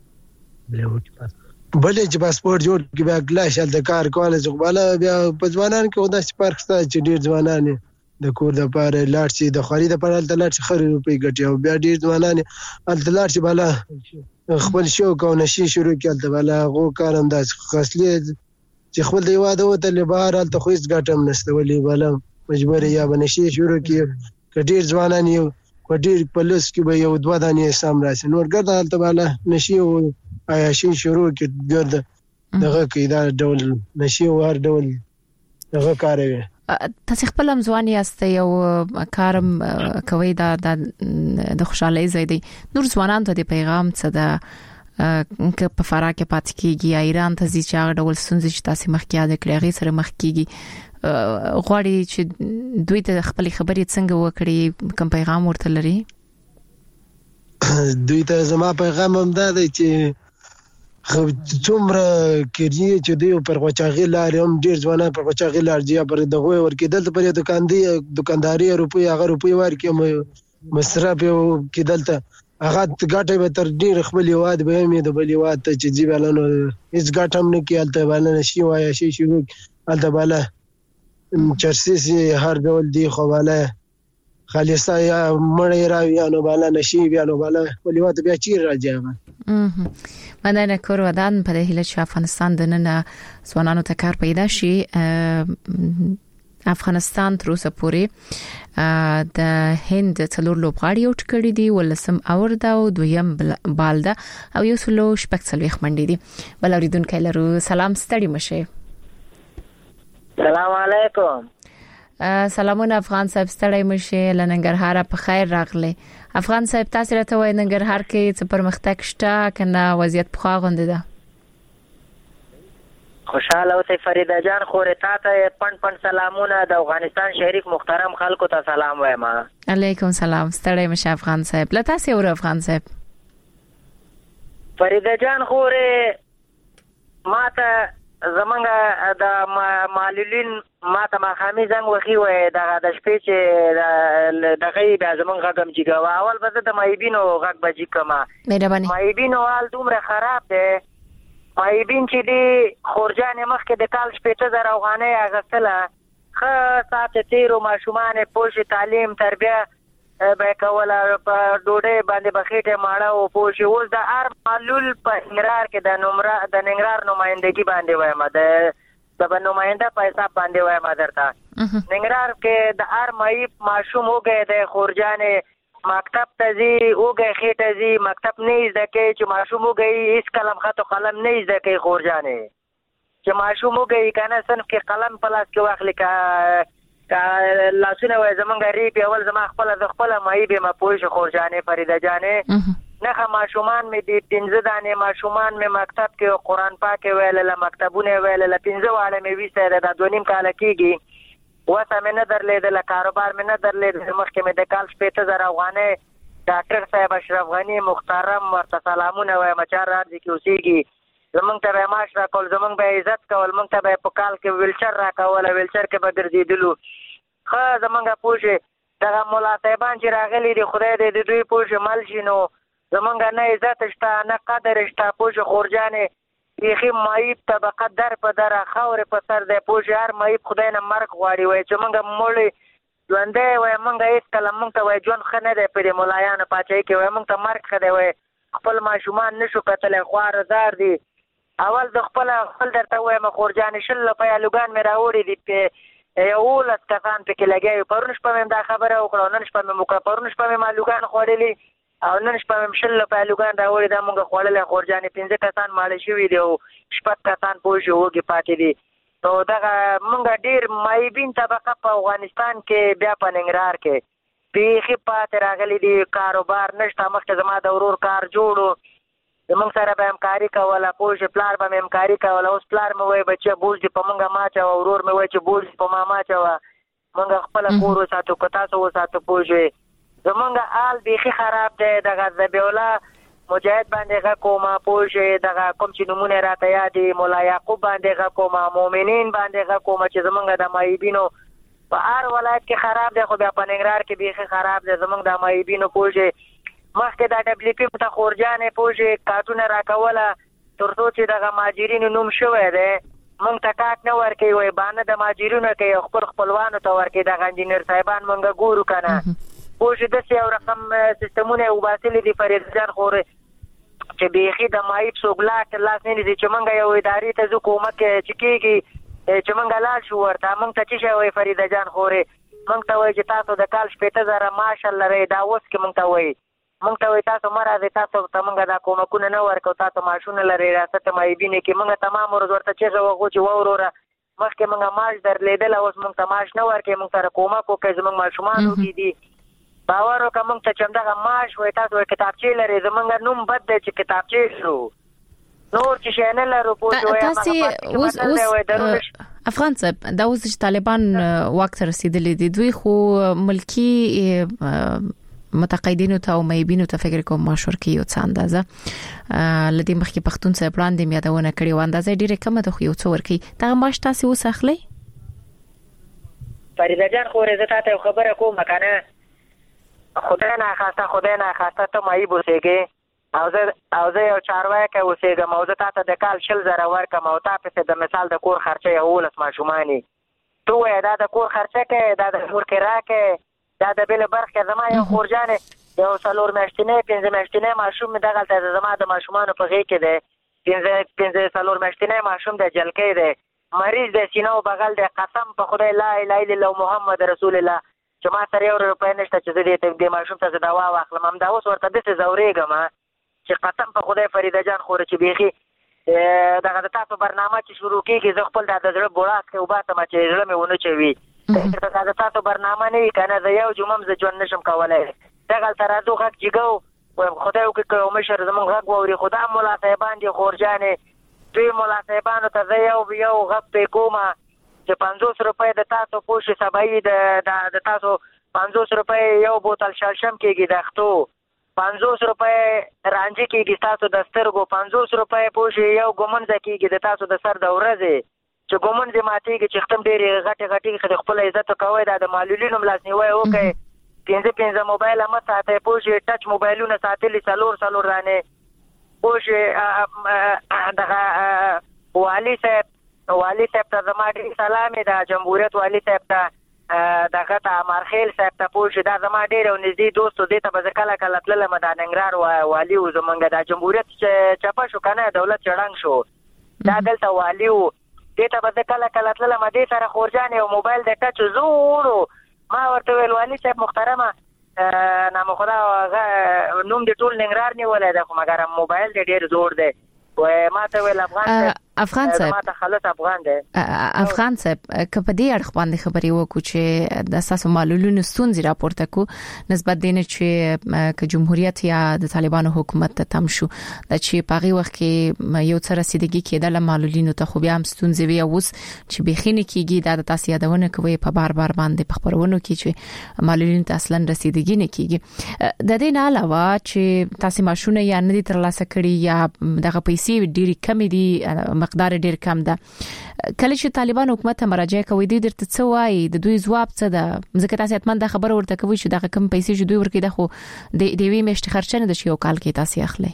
بلې چې پاسپورت جوړ کې بیا ګلاش د کار کولای ځو بل بیا په ځوانان کې ودا چې پارک ستا چې ډیر ځوانان د کور د پاره لاړ شي د خرید په اړه لاړ شي خري روپۍ ګټي او بیا ډیر ځوانان ال لاړ شي بالا خپل شو کو نشي شروع کړل بالا غو کارم داس خاصلی چې خپل دی واده وته له بهر ال ته خو هیڅ ګټم نشته ولې بالا مجبور یا بنشي شروع کړي کډیر ځوانان یو کډیر پولیس کې به یو دوه دانې سم راشي نور ګرځه ال ته بالا نشي او آیا شي شروع کړي ګرځه دغه کې دا ډول نشي او هر ډول دغه کاروي تاسو خپل هم ځوان یاست یو کارم کوي دا د خوشحالي زیدي نور ځوانان ته د پیغام څه ده که په فراه کې پات کیږي ایران ته ځي چې هغه ډول سنځي چې تاسو مخ کې یاد کړی غي سره مخ کیږي غواړي چې دوی ته خپل خبرې څنګه وکړي کوم پیغام ورته لري دوی ته زما پیغام هم دا دی چې څومره کېږي چې دوی پر غوچاغي لارې هم ډېر ځوانان پر غوچاغي لار دی پر دغه ورکېدل ته پر دکاندي دکانداري روپي هغه روپي ورکې مصرف کېدل ته هغه ګټه به تر ډېر خپل یواد به مې د بل یواد ته چې جی بلانو هیڅ ګټه هم نه کېالته بالا شي وای شي شي الته بالا چرسي هر ډول دی خو بالا خالصا یا مړی را یا نو بالا نشي بیا نو بالا ولیوات بیا چیر راځي هغه مننه کور ودان په هیله چې افغانستان د نن ځوانانو ته کار پیدا شي. افغانستان تر اوسه پورې د هند څلور لوبغاړي اوټ کړي دي ولسم اور دا او دویم بالدا او یو سلو شپږ څلويخ منډي دي. بل اوریدونکو لرو سلام ستړي مشه. سلام علیکم. سلامونه افغان صاحب ستړي مشه لننګرهار په خیر راغله. افغان صاحب تاسو راته وای ننګرهار کې څه پرمختګ شته کنه وضعیت په غونډه ده؟ خوشاله اوسئ فریده جان خورې تاسو پن پن سلامونه د افغانستان شریک محترم خلکو ته سلام وایم. علیکم سلام ستړي مشه افغان صاحب. لته سي اور افغان صاحب فریده جان خورې ماته زمونږ د معلولین ماته مخامي زنګ وخی وای دغه د شپې چې دغه بیا زمونږ غږم چې غوا اول به د مایبینو غږ بجې کما مهرباني مایبینو حال دومره خراب دی. مایبین چې دی خورجان مخکې د کال شپېته زره افغانۍ اغستله ښه ساعت تیرو ماشومان پوش تعلیم تربیه به کوله په ډوډۍ باندې بخیټه ماړه او پوش اوس د هر معلول په ننګرهار کې د نمره د ننګرهار نمائندګي باندې وایم د د نماینده په حساب باندې وایم درته ننګرهار کې د هر مایب ماشوم وګه د خورجانې مکتب ته ځي وګه خېټه ځي مکتب نه زده کوي چې ماشوم وګه هیڅ قلم خط قلم نه زده کوي خورجانې چې ماشوم وګه کنه صنف کې قلم په لاس کې واخلي کا لاسونه وای زمونږ ریپ اول زما خپل د خپل مایب ما پوښ خورجانې فریده جانې نه ماشومان مې د پنځه دانې ماشومان مې مکتب کې قرآن پاک ویل له مکتبونه ویل له پنځه واړه مې وسته د دونیم کال کېږي وته مې نه درلید له کاروبار مې نه درلید مخکې مې د کال شپېته زره افغانۍ ډاکټر صاحب اشرف غنی محترم ورته سلامونه وایم چار راځي کې اوسېږي زمونږ ته به معاش راکول زمونږ به عزت کول مونږ ته به په کال کې ویلچر راکول ویلچر کې به ګرځېدلو ښه زمونږ پوښې دغه مولا صاحبان چې راغلي دي خدای دې د دوی پوښې مل شي نو زمونږ نه عزت شته نه قدر شته پوښې خورجانې بیخي مایب طبقه در په دره خاورې په سر دی پوښې هر مایب خدای نه مرګ غواړي وایي چې مونږ مړی ژوندی وایي مونږ هېڅکله مونږ ته وایي ژوند ښه نه دی په دې ملایانو پاچاهۍ کې وایي مونږ ته مرګ ښه دی وایي خپل ماشومان نه شو کتلی خوار زار دي اول د خپل خپل درته وایم خورجانې شل روپۍ الوګان مې راوړي دي یولس کسان پکې لګیا پرون شپه مې دا خبره وکړه نن شپه مې وکړه پرون شپه مې الوګان خوړلي او نن شپه مې شل روپۍ الوګان راوړي دا مونږ خوړلی خورجانې پنځه کسان ماړه شوي دي او شپږ کسان پوه شي وږي پاتې دي نو دغه مونږ ډېر مایبین طبقه په افغانستان کې بیا په ننګرهار کې بیخي پاتې راغلي دي کاروبار نشته مخکې زما د ورور کار جوړو زمونږ سره به همکاري کوله پوه شي پلار به مې همکاري کوله اوس پلار مې وایي بچه بوج دې په مونږ ما اچوه ورور مې وایي چې بوج دې په ما ما اچوه مونږ خپله کور وساتو که تاسو وساتو پوه شوې زمونږ حال بیخي خراب دی دغه ذبیح الله مجاهد باندې غږ کوم پوه شوې دغه کوم چې نومونه یې راته یاد دي ملا یعقوب باندې غږ کوم مؤمنین باندې غږ کوم چې زمونږ د مایبینو په هر ولایت کې خراب دی خو بیا په ننګرهار کې بیخي خراب دی زمونږ د مایبینو پوه شوې مخکې دا ډبلیو پی ته خورجانې پوه کارټونه راکوله تر څو چې دغه مهاجرینو نوم شوی دی موږ ته کاټ نه ورکوي وایي بانه د مهاجرینو کوي او خپل خپلوانو ته ورکوي دغه انجینر صاحبان موږ ګورو که نه پوه شي داسې یو رقم سیستمونه یې وباسلي دي فریضه جان خورې چې بیخي د مایب څوک لاس لاس نه نیسي چې موږ یو ادارې ته ځو کومک چې کېږي چې موږ لاړ شو ورته موږ ته څه شی وایي فریضه جان خورې موږ ته وایي چې تاسو د کال شپېته زره معاش لرئ دا اوس کې موږ ته وایي موږ ته وایي تاسو مه راځئ تاسو ته موږ دا کومکونه نه ورکوو تاسو معاشونه لرئ ریاست مایبینې کې موږ تمام ورځ ورته چیغې وغو چې ووروره مخکې موږ معاش درلېدل اوس موږ ته معاش نه ورکوي موږ سره کومک وکړئ زموږ ماشومان وږي دي باور وکړه موږ ته چې همدغه معاش وایي تاسو وایي کتابچې لرئ زموږ نوم بد دی چې کتابچې شو نور چې شی نه لرو پوه افغان صاحب دا اوس چې طالبان واک ته رسیدلي دي دوی خو ملکی متقاعدینو ته او مېبینو ته فکر کوم ماشور کې یو څه اندازه لدی مخکې پښتون صاحب وړاندې میادونه کړی و اندازه ډیره کمه ده خو یو څو ورکی دا ماش تاسو وسخلی فریده جان خو رضا ته خبره کوم کنه خدای نه خواسته خدای نه خواسته ته مې بوسېږي او زه او زه یو چارواکي کې اوسېږم او زه تاسو د کال شل زره ورکم او تاسو د مثال د کور خرچه یو ولس ماشومانی تو دا د کور خرچه کې دا د کور کرا کې دا د بل برخه زما یو خورجانه یو څلور میاشتنه پنځه میاشتنه ماشوم دغه ته زما د ماشومان په غي کې ده پنځه پنځه څلور میاشتنه ماشوم د جلکې ده مریض د سینو بغل د قسم په خدای لا اله الا الله محمد رسول الله چې ما سره یو روپۍ نشته چې دې د ماشوم ته دوا واخلم هم دا اوس ورته د څه زورېګم چې قسم په خدای فریده جان خور چې بيخي دغه تاسو برنامه چې شروع کیږي زه خپل د زړه بوړاک کې وباسم چې زړه مې ونه چوي دا تاسو برنامه نه کنه زه یو جمعه ز جون نشم کولای دغه تر ازو حق جګو خدای او کې کوم مشر زمون غږ ووري خدا مولا صاحبان دي خورجانې دوی مولا صاحبانو ته زه یو یو غږ په کومه چې پنځوس روپۍ د تاسو پوښي سبای د د تاسو پنځوس روپۍ یو بوتل شلشم کېږي د اختو پنځوس روپۍ رانجه کېږي تاسو د سترګو پنځوس روپۍ پوښي یو ګومنځ کېږي د تاسو د سر د ورځې چې ګومنځ ماتېږي چې ختم ډېری غټي غټي خپل عزت کوي دا د معلولینو ملاسنیوي وکي پنځه پنځه موبایل هم ساتي پوښي ټچ موبایلونه ساتلي څلور څلور رانه پوښي دغه والی صاحب والی صاحب ته زما ډېر سلام دی جمهوریت والی صاحب ته دغه ته مارخیل صاحب ته پوښي دا زما ډېر نږدې دوست دی ته به کله کله تللم د ننګرهار والی و زمونږ د جمهوریت چپه شو کنه دولت چړنګ شو دا دلته والی و دې ته به کله کله تللم دې سره خورجان یو موبایل د ټچ زوړو ما ورته ویل والی صاحب محترمه نام خدا نوم د ټول ننګرهار نیولای دی خو مګر موبایل ډېر زوړ دی و ما ته ویل افغان افغان صاحب ما ته خلاص افغان دی افغان صاحب کله دې اړه باندې خبرې وکړو چې د اساسو معلولونو ستونزې راپورته کو نسبت دینه چې ک جمهوریت یا د طالبانو حکومت ته تم شو د چې پاغي وخت کې یو څه رسیدګي کېدل معلولینو ته خو بیا هم ستونزې وي اوس چې بخینه کېږي د تاسو یادونه کوي په بار بار باندې په خبرونو کې چې معلولینو ته اصلا رسیدګي نه کېږي د دې نه علاوه چې تاسو ماشونه یا نه دي ترلاسه کړي یا دغه پیسې ډېری کم دي مقدار ډیر کم ده کله چې طالبان حکومت ته مراجعه کوي د درته څه وایي د دوی ځواب څه ده ځکه تاسو اتمن د خبر ورته کوي چې دغه کم پیسې چې دوی ورکړي د خو د دیوی مشت خرچنه د شیو کال کې تاسو اخلي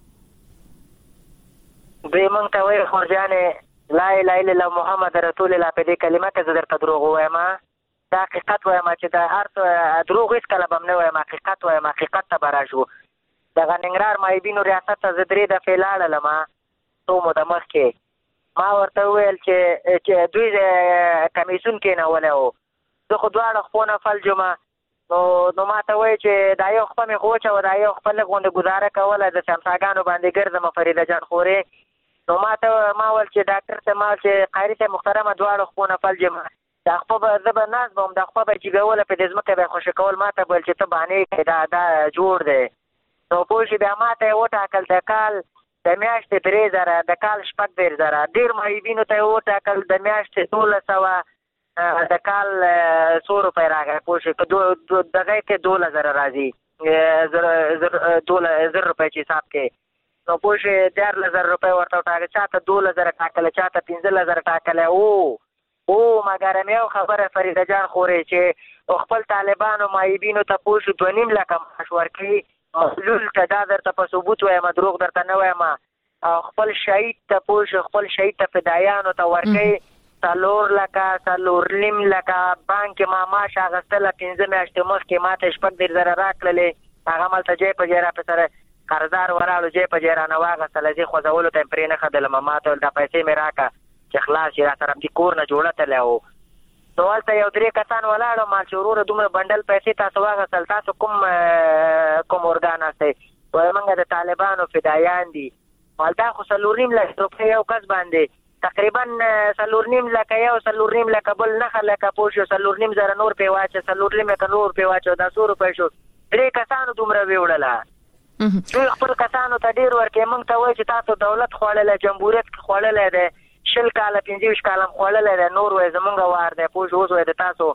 به مونږ ته وایي خورجانې لا اله الا الله محمد رسول الله په دې کلمه کې زه درته دروغ وایم دا حقیقت وایم چې دا هر دروغ هیڅ کله به نه وایم حقیقت وایم حقیقت ته براشو دغه ننګرهار مایبینو ریاست ته زدري د فعال لما تو مو د مخ کې ما ورته ویل چې چې دوی کمیسون کې نه ولې زه خو دواړه خپونه فلجمه نو نو ما ته وایي چې دا یو خپل مې خوچ او دا یو خپل غونډه گزاره کوله د سمساګانو باندې ګرځم فریده جان خوري نو ما ته ما ول چې ډاکټر ته ما چې قاری ته محترمه دواړه خپونه فلجمه دا خپل زبر ناز بم دا خپل چې ګوله په دې ځمکه به خوشی کول ما ته بل چې ته باندې دا دا جوړ دی نو پوه بیا ما ته وټاکل د کال د میاشتې درې زره د کال شپږ ډېر زره ډېر مایبینو ته وټاکل د میاشتې دولس سوه د کال څو روپۍ راغی پوه شي دغه کې دولس زره راځي زر روپۍ چې حساب کې نو پوه شي دیارلس زره روپۍ ورته وټاکل چاته دولس زره ټاکلی چاته پنځلس زره ټاکلی او او مګر مې یو خبره فریده جان خورې چې خپل طالبانو مایبینو ته پوه شو دوه نیم لکه معاش ورکوي محلول ته دا درته په ثبوت وایم دروغ درته نه وایم خپل شهید ته پوه شو خپل شهید ته فدایانو ته ورکوي څلور لکه څلور نیم لکه بانک ما معاش اخیستله پنځه میاشتې مخکې ما ته شپږ دېرش زره راکړلې هغه مالته جای په جای راپسې سره قرضدار وراړو جای په جای رانه واخیستله زه خوځولو ته یې پرې نه ښودلم ما ته دا پیسې مې راکړه چې خلاص یې را سره همدې کور نه جوړه تللی و نو هلته یو درې کسان ولاړو ما چې وروره دومره بنډل پیسې تاسو واخیستل تاسو کوم کوم ارګان هستئ وایي موږ د طالبانو فدایان دي هلته خو څلور نیم لک روپۍ یو کس باندې تقریبا څلور نیم لکه یو څلور نیم لکه بل نښه لکه پوه شو څلور نیم زره نور پرې واچه څلور نیم لکه نور پرې واچو دا څو روپۍ شو درې کسانو دومره ویوړله دوی خپل کسانو ته ډېر ورکوي موږ ته وایي چې تاسو دولت خوړلی جمهوریت کې خوړلی دی شل کاله پنځه ویشت کاله هم خوړلی دی نور وایي زمونږ وار دی پوه شو اوس وایي د تاسو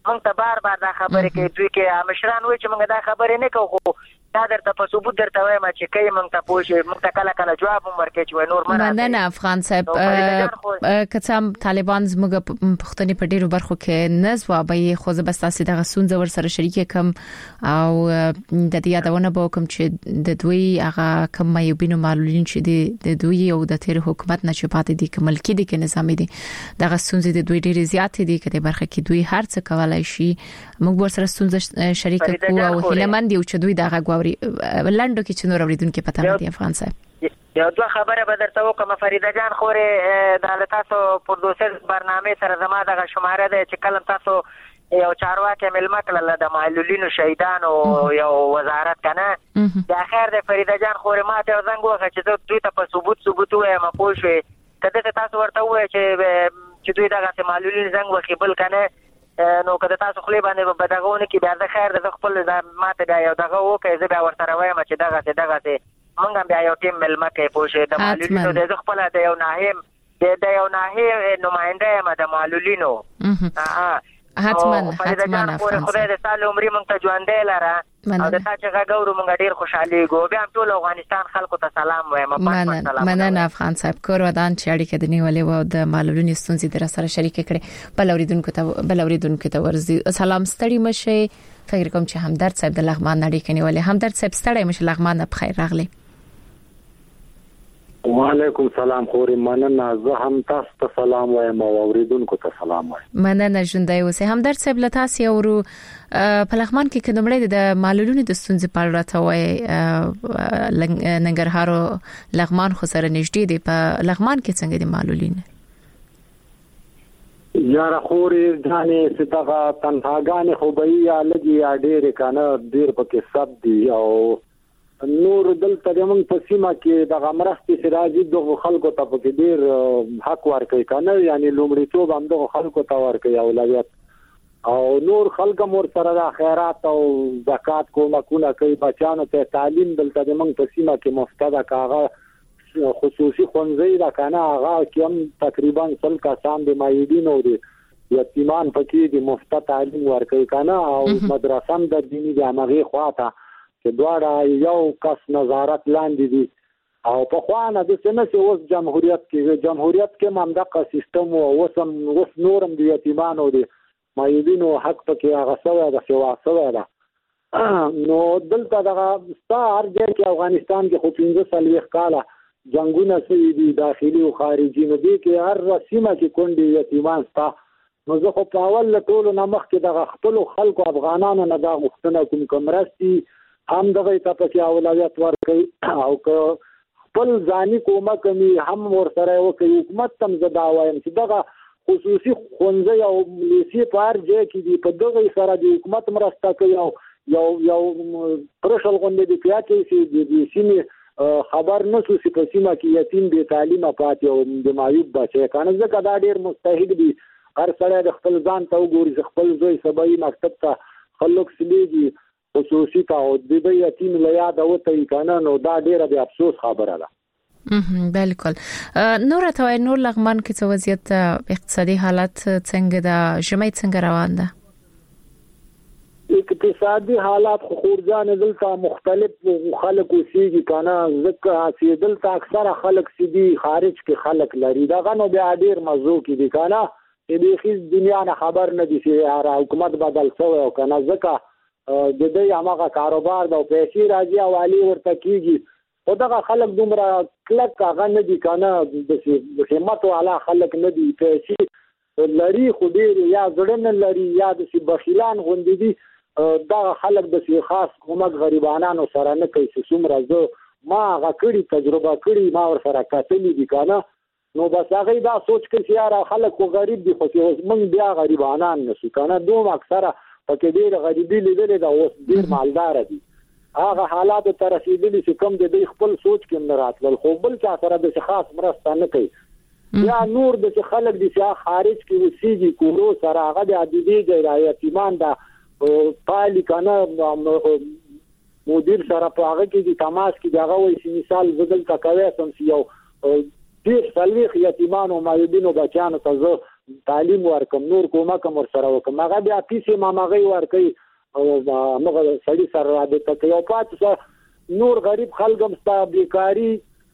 موږ ته بار بار دا خبرې کوي دوی کې مشران وایي چې موږ دا خبرې نه کوو دا درته په ثبوت درته وایم چې کوي موږ ته پوښي موږ ته کله کله جواب هم ورکړي چې نور مرا مننه افغان صاحب کڅام طالبان زموږ پښتني په ډیرو برخو کې نزوابي خو زه بس تاسو دغه سونځ ور سره شریک کوم او د دې یادونه به کوم چې د دوی هغه کوم مایوبینو معلولین چې د دوی او د تیر حکومت نه چې پاتې دي کومل کې دي کې نظام دي دغه سونځ د دوی ډیر زیات دي کله برخه کې دوی هر څه کولای شي موږ ور سره سونځ شریک کوو او هیلمن دي چې دوی دغه لندو کې چې نور اوریدونکو پته نه دی افغان صاحب یو دوه خبره به درته وکم فریده جان خورې د تاسو پروډوسر برنامه سره زما دغه شماره ده چې کله تاسو یو چارواکي ملما کله د معلولینو شهیدانو یو وزارت کنه د اخر د فریده جان خورې ماته زنګ وکړ چې دوی ته په ثبوت ثبوت وایم پوه شو کله تاسو ورته وای چې چې دوی دغه معلولین زنګ وکړي بل کنه نو کله تاسو خپل باندې په دغهونه کې بیا د خیر د خپل ماته بیا یو دغه وکړي زه بیا ورته وایم چې دغه دغه مونږ بیا یو ټیم ملما کې پوښي د معلولینو د خپل د یو ناهیم د یو ناهیم نمائنده ما د معلولینو حتمن حتمن افغان خدای دې تعالی عمرې مونږ ته ژوندې لاره او د تا چې غوړو مونږ ډیر خوشاله ګو بیا ټول افغانستان خلکو ته سلام وایم مننه مننه افغان صاحب کور ودان چې اړیکه د نیولې و د معلولینو ستونزې در سره شریک کړي بل اوریدونکو ته بل اوریدونکو ته ورزي سلام ستړي مشه فکر کوم چې همدرد صاحب د لغمان اړیکه نیولې همدرد صاحب ستړي مشه لغمان په خیر راغلی وعلیکم سلام خوري مننه زه هم تاسو ته سلام وایم او اوریدونکو ته سلام وایم مننه ژوندۍ اوسه همدرد صاحب لتاسي او په لغمان کې کډمړې د معلولینو د ستونزې په اړه راته وای ننګرهار لغمان خو سره نږدې دی په لغمان کې څنګه دي معلولین یاره خوري ځانې ستغه تنهاګانې خو به یا لګي یا ډېر کنه ډېر پکې سب دي او نور دلته موږ په سیمه کې د غمرستي سراجي د خلکو ته په ډېر حق ورکړي کنه یعنی لومړیتوب هم د خلکو ته ورکړي اولویت او نور خلک مور سره د خیرات او زکات کومکونه کوي بچانو ته تعلیم دلته موږ په سیمه کې مفتده کاغه خصوصي خونځي دا کنه هغه کوم تقریبا سل کسان د مایدین او د یتیمان پکې د مفت تعلیم ورکړي کنه او مدرسه د دیني جامعې خواته چې دواړه یو کس نظارت لاندې دي او په خوانه د سنسي اوس جمهوریت کې جمهوریت کې ممدقه سیستم او وسم وس نورم د یتیمانو دي مایدینو حق پکې هغه سوی د سوا سوی ده نو دلته دغه ستار ځای کې افغانستان کې خو پنځه سلويخ کاله جنگونه سوي دي داخلي او خارجي نو دي کې هر رسمه کې کونډي یتیمان ستا نو زه خو په اول ټولو نه مخکې دغه خپل خلکو افغانانو نه دا غوښتنه کوم کومرستي هم دغه ته پکې اولویت ورکړي او که خپل ځاني کومک می هم ور سره وکړي حکومت تم زدا وایم چې دغه خصوصي خونځي او لیسي پار ځای کې دی په دغه سره د حکومت مرسته کوي او یو یو پرشل غونډې دی چې د سیمه خبر نشو چې په سیمه کې یتیم دی تعلیم پاتې او د مایوب بچي کنه ځکه دا ډیر مستحق دي هر سړی د خپل ځان ته وګوري خپل زوی سبای مکتب ته خلک سلیږي خصوصي تا او د دې یتیم لیا د وته کنه نو دا ډیره د افسوس خبره ده بالکل نور ته نور لغمان کې څه وضعیت اقتصادي حالت څنګه ده ژمي څنګه روان ده اقتصادي حالات خو خورجان دلته مختلف خلک وسیږي کنه ځکه چې دلته اکثره خلک سیدي خارج کې خلک لري دا غنو بیا ډیر مزو کې دي کنه دې خیز دنیا نه خبر نه دي چې حکومت بدل شوی او کنه ځکه د دې هغه کاروبار د پیسې راځي او علي ورته کیږي او دغه خلک دومره کلک هغه نه دي کنه د همت والا خلک نه دي پیسې لري خو دې یا ځړن لري یا د بخیلان غوندي دي دا خلک د خاص کومک غریبانو سره نه کوي چې څومره زه ما هغه کړي تجربه کړي ما ور سره کتلې دي کنه نو بس هغه دا سوچ کوي چې یاره خلک خو غریب دي خو موږ بیا غریبانان نشو کنه دوه اکثره پکې ډېر غریبي لیدلې دا اوس ډېر مالدار دي هغه حالات ته رسیدلي چې کوم د دې خپل سوچ کې نه راتل خو بل چا سره د خاص مرسته نه کوي یا نور د خلک دي چې خارج کې وسیږي کورو سره هغه د عادي دی یتیمان دا پالي کنه مدیر سره په هغه کې د تماس کې دغه وایي مثال بدل کا کوي سم یو ډېر سلويخ یتیمان او مایدینو بچانو ته تعلیم ورکم نور کومه کوم سره وکم هغه بیا پیسې ما مغي ورکي او هغه سړي سره رابطه کوي او پات نور غریب خلګم ستا بیکاری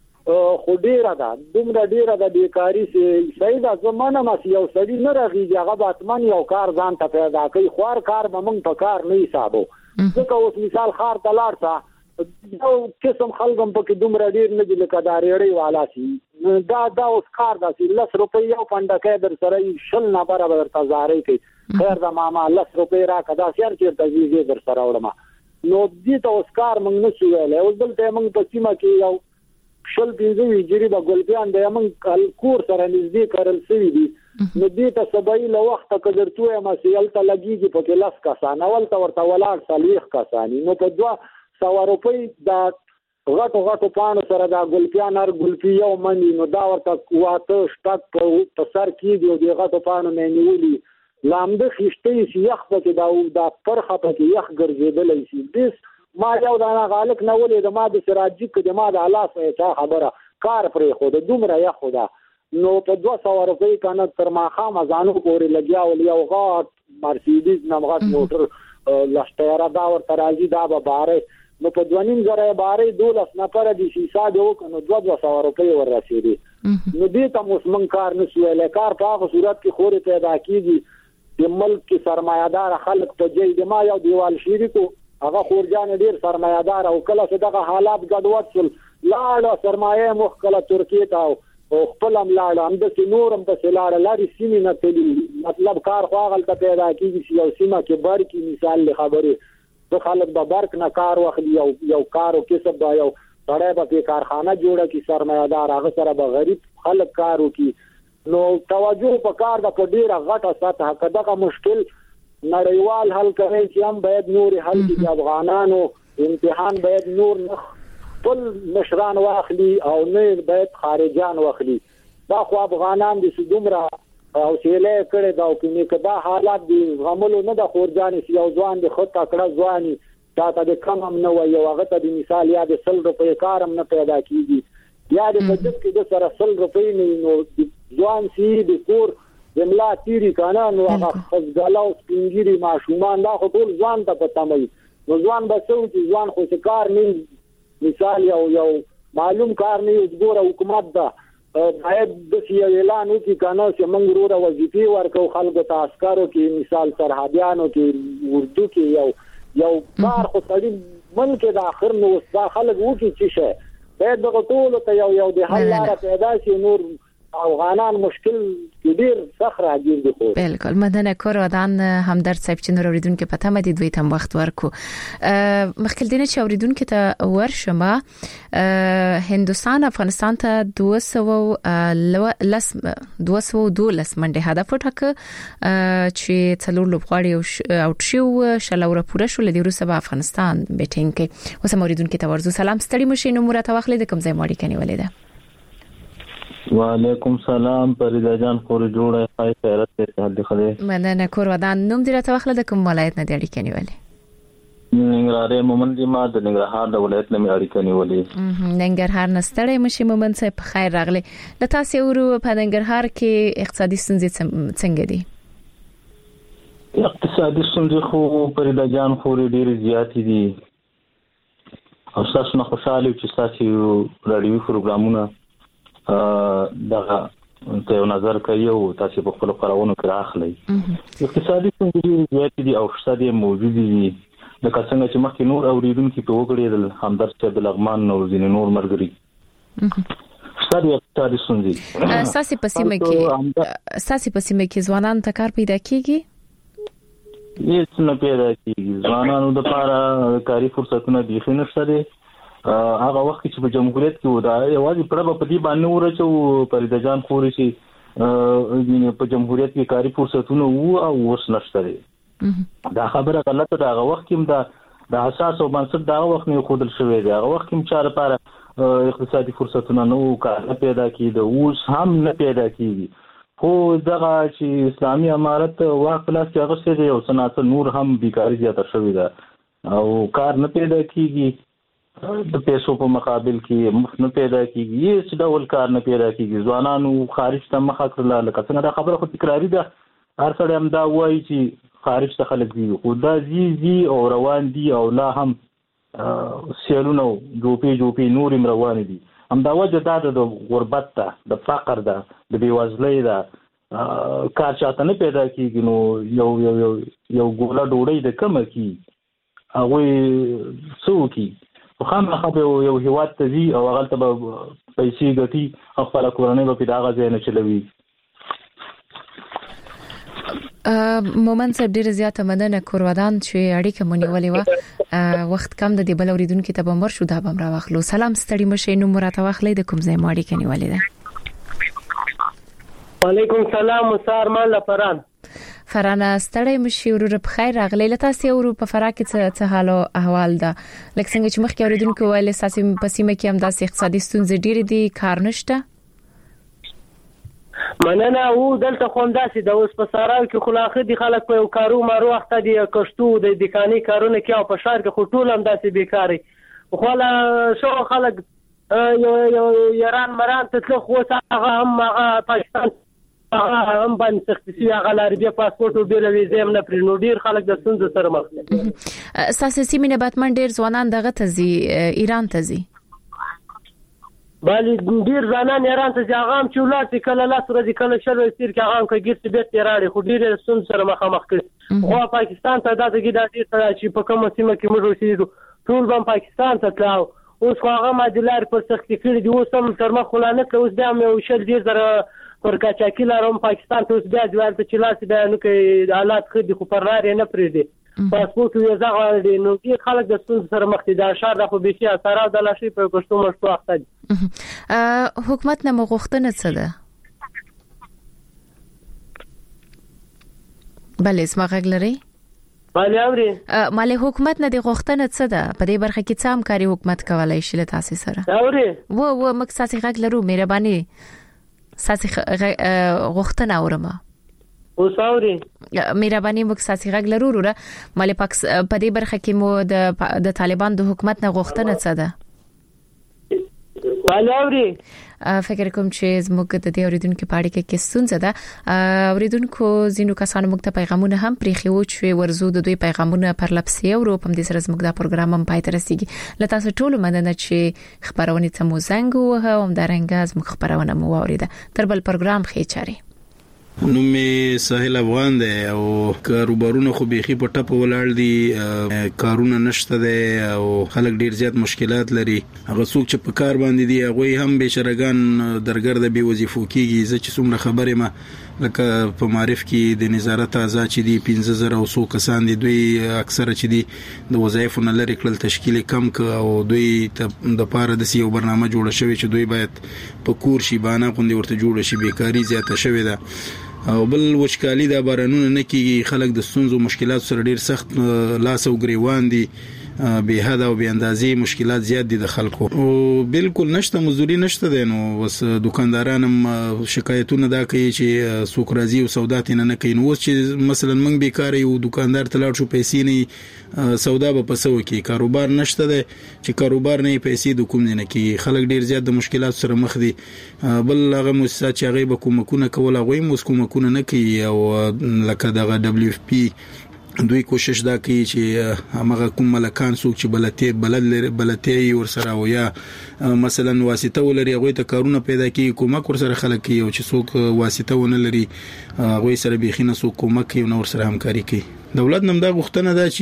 خو ډیره ده دومره ډیره ده بیکاری چې صحیح ده زمانه ما یو سړي نه راغیږي هغه باتمن یو کار ځان ته پیدا کوي خوار کار به موږ په کار نه حسابو ځکه اوس مثال خار ته لاړ څه یو قسم خلګم پکې دومره ډیر نه دي لکه دا ریړی والا شي دا دا اوس کار ده چې لس روپۍ یو پنډکی در سره شل نه برابر تزارې کوي خیر ده ماما لس روپۍ راکړه دا سیر چېرته ځي در سره وړم نو دې ته اوس کار موږ نه شو ویلی اوس دلته موږ په سیمه کې یو شل پنځه ویجري به ګلپیان دی موږ کور سره نږدې کرل شوي دي نو دې ته سبایي له وخته که درته ووایم چې هلته لګېږي پکې لس کسان اولته ورته ولاړ څلوېښت کسان نو په دوه سوه روپۍ دا غټو غټو پاڼو سره دا ګلپیان هر ګلپي یو مني نو دا ورته واته شپږ په سر کېږي او دې غټو پاڼو نه یې نیولي لامده خیشتې شي یخ پکې دا پرخه پکې یخ ګرځېدلی شي بس ما یو دانه غالک نه ولې د ما د سراجي کې د ما د الله سره چا خبره کار پرې خو د دومره یا خدا نو په دوه سوه روپۍ کنه تر ماښامه ځانو پورې لګیا ول یو غټ مرسیډیز نه غټ موټر لښتیاره دا ورته راځي دا به بارې نو په دوه نیم زره یې بارې دولس نفره دي چې حساب یې وکړو نو دوه دوه سوه روپۍ ور رسېدې نو دې ته اوس موږ کار نه شو ویلی کار په هغه صورت کې خورې پیدا کېږي د ملک کې سرمایهداره خلک په جای د ما یو دیوال شریکو هغه خورجان ډیر سرمایه‌دار او کله چې دغه حالات ګډوډ شول لاړه سرمایه مخ کله ترکیه ته او خپل هم لاړه هم د نورم په لاړه لاري سیمې نه تللی مطلب کار خو هغه پیدا کیږي چې یو سیمه کې برکی مثال له خبرې د خلک د برک نه کار واخلي یو یو کار او کسب دا یو سړی به کارخانه جوړه کی سرمایه‌دار هغه سره به غریب خلک کار وکي نو توجه په کار د په ډیره غټه سطح کې دغه مشکل نړیوال حل کوي چې هم باید نور حل کړي افغانانو امتحان باید نور خپل مشران واخلي او نه باید خارجان واخلي دا خو افغانان د دومره او سیله کړي دا او کې دا حالات دي غملو نه د خورجان یو ځوان د خط کړه ځواني تاته د کم هم نه وي او هغه ته د مثال یا د سل روپۍ کار هم نه پیدا کیږي یا د بجټ کې د سره سل روپۍ نه نو ځوان سی د کور جمله تیری کنه نو هغه خزګاله او سپینګيري ماشومان دا خو ټول ځوان ته پته مې نو ځوان به څو چې ځوان خو څه کار نه مثال یو یو معلوم کار نه وګوره حکومت دا باید د سی اعلان وکړي کنه چې موږ وروره وظیفې ورکو خلکو ته عسکرو کې مثال سرحدیانو کې اردو کې یو یو کار خو سړي ملک د اخر نو دا خلک وکړي چې شه باید دغه ټول ته یو یو د حل لاره پیدا شي نور افغانان مشکل ډیر سخت راځي د خو بالکل مدنه کور ودان همدرد صاحب چې نور اوریدونکو پته مې دوی تم وخت ورکو مخکې دینه چې اوریدونکو ته ورشمه هندستان افغانستان ته دوه سوه لس دوه سوه دولس منډه هدف وټاکه چې څلور لوبغاړي او شو شلوره پوره شو لدی روسه په افغانستان بیټینګ کې اوس اوریدونکو ته ورزو سلام ستړي مشي نو مرته واخلې د کوم ځای ماړي کني ولیده وعلیکم سلام پریدا جان خور جوړه خای خیرت ته حال خله مننه کور ودان نوم دې راته واخله د کوم ولایت نه دی اړیکې نیولې ننګرهار مومن دي ما د ننګرهار د ولایت نه اړیکې نیولې ننګرهار نستړی مشي مومن صاحب خیر راغلی د تاسو ورو په ننګرهار کې اقتصادي ستونزې څنګه دي اقتصادي ستونزې خو پریدا جان خور ډېر زیات دي او تاسو نه خوشاله چې تاسو رادیو پروګرامونه دغه ته نظر کوي او تاسو په خپل خبرونو کې راخلي اقتصادي ستونزې زیات دي او اقتصادي موجود دي د څنګه چې مخکې نور اوریدونکو په وګړي د همدرد صاحب لغمان نو ځینې نور مرګري اقتصادي اقتصادي ستونزې اساسي پسیمه کې اساسي پسیمه کې ځوانان ته کار پیدا کیږي هیڅ نه پیدا کیږي ځوانانو لپاره کاري فرصتونه دي خو نشته هغه وخت چې په جمهوریت کې و دا یوازې پربه په دې باندې ورچو پریدا جان خوري چې په جمهوریت کې کاری فرصتونه وو او اوس نشته دا خبره غلطه ده هغه وخت کې دا د اساس او بنسټ دا وخت نه خودل شوی دی هغه وخت کې چاره لپاره اقتصادي فرصتونه نو کار پیدا کیږي اوس هم نه پیدا کیږي خو دغه چې اسلامي امارت واک پلاس کې هغه څه دی او صنعت نور هم بیکاری زیاته شوې ده او کار نه پیدا کیږي د پیسو په مقابل کې مفت نه پیدا کیږي، هیڅ ډول کار نه پیدا کیږي. ځوانانو خارج ته مخه کړله، لکه څنګه دا خبره خو تکراري ده، هر سړی هم دا وایي چې خارج ته خلک ځي، خو دا ځي ځي او روان دي او لا هم سیلونه جوپې جوپې نور هم روان دي. همدا وجه دا د غربت ده، د فقر ده، د بېوزلۍ ده، کار چاته نه پیدا کیږي. نو یو یو یو یو ګوله ډوډۍ د کمه کی هغوی څه وکړي؟ خو خامخا به یو هېواد ته ځي او هغلته به پیسې ګټي او خپله کورنۍ به پرې د هغه ځای نه چلوي. مومن صاحب ډیره زیاته مننه. کورودان چې اړیکه مونږ نیولې و، وخت کم د دې بل اوریدونکو ته به مر شو، دا به را واخلو. سلام، ستړي مشه، نو مراته واخلې د کوم ځای مو اړیکه نیولې ده؟ وعلیکم السلام، مسار مان لپران. فرانه ستړي مشه، ورور په خیر راغلی. لته سی ورو په فرا کې څه حال او احوال ده؟ لکه څنګه چې مخکې اوریدونکو ویل اساسي پسیمه کې هم داسې اقتصادي ستونزې ډېرې دي، کار نشته. مننه. او دلته خونداسي د اوس په ساراو کې خلاخه دي خلک په یو کارو مارو وخت دي کشتو د دکاني کارونه کې او په شهر کې خټول هم داسې بیکاري. خو لا شو خلک یو یو ایران مران ته تل خو هغه هم هغه پاکستان هغه هم باندې سختي هغه لاربي پاسپورت او ډیر ویزه هم نه پرې نو ډیر خلک د ستونزې سره مخ دي. اساسي مینه باتمن ډیر ځوانان دغه ته زی ایران ته زی بالی ډیر ځانان ایران ته ځاغام چې ولات کله لاس ورځي کله شر وستیر کې هغه کوي چې بیت راړي خو ډیر سن سره مخامخ کړي. خو پاکستان ته دغه کې د دې سره چې په کومه سیمه کې موږ اوسېږو ټول هم پاکستان ته تلاو. اوس هغه ماجلار پر سختي کړي دي، اوس هم تر مخ خلانه اوس د هم یو شل ډیر زره پر کاچاکی لارم پاکستان ته اوس بیا ځوال ته چې لاس بیان کوي حالات خدي خو پر لارې نه پریدي پاسپورت یې ځغړ دي. نو کې خلک د ستونزې سره مخ دي، دا شهر د خو بيخي اثر د لاشي په پښتو مشتو اخته دي. حکومت نه مغختنه څه ده؟ بله اسما غلري بله اوري مالي حکومت نه د غختنه څه ده؟ په دې برخه کې څه همکاري حکومت کولای شي له تاسو سره؟ اوري و و مکساسي غلرو مهرباني ساسي غختنه اورما وساوري مهرباني مکساسي غږ لرو وروره مالي پاک په دې برخه کې مو د د طالبان د حکومت نه غوښتنه څه ده؟ بالاوري فکر کوم چې زموږ د دې اوریدونکو په اړه کې ستونزه ده. اوریدونکو زینو کسانو موږ ته پیغامونه هم پریخي و چې ورزو د دوی پیغامونه پر لپسي او په دې سره زموږ د پروګرام هم پای ته رسیدي. لته تاسو ټول مننه چې خبرونه ته مو زنګ وه او همدارنګه زموږ خبرونه مو اوریده. تر بل پروګرام خې چاري نو می ساحل افغان دی او کاروبارونه خو بيخي په ټپ ولاړ دي، کارونه نشته دي او خلک ډیر زیات مشکلات لري. هغه څوک چې په کار باندې دي هغه هم بشرګان درګرد به وظیفو کیږي. زه چې څومره خبره ما لکه په معرف کې د نظارت اعضاء چې دي پنځه زره او څو کسان دي، دوی اکثره چې دي د وظایفو نه لري کړل تشکیل کم ک او دوی د پاره د سیو برنامه جوړه شوی چې دوی باید په کور شي باندې غونډه ورته جوړه شي. بیکاری زیاته شوی ده او بل وچکالي د بارانونو نه کیږي، خلک د ستونزو مشکلات سره ډیر سخت لاس او گریوان دي، به حد او به اندازې مشکلات زیات دي د خلکو او بالکل نشته مزدوري نشته دي. نو بس دکانداران هم شکایتونه دا کوي چې سوق راځي او سودا تینه نه کوي. نو اوس چې مثلا موږ بیکار یو دکاندار تلاړ شو پیسې نه سودا به پسو کوي، کاروبار نشته دي چې کاروبار نه پیسې د کوم نه کوي. خلک ډیر زیات د مشکلات سره مخ دي. بل هغه مؤسسات چې هغه به کومکونه کول هغه مو کومکونه نه کوي او لکه دغه دبليو اف پی دوی کوشش دا کوي چې هغه کوم ملکان څوک چې بلته بلل بلته ور سره او یا مثلا واسطه ولري هغه ته کارونه پیدا کوي، کومک ور سره خلک کوي او چې څوک واسطه ونه لري هغه سره بيخینه څوک کومک کوي نو ور سره همکاري کوي. دولت نم دا غوښتنه ده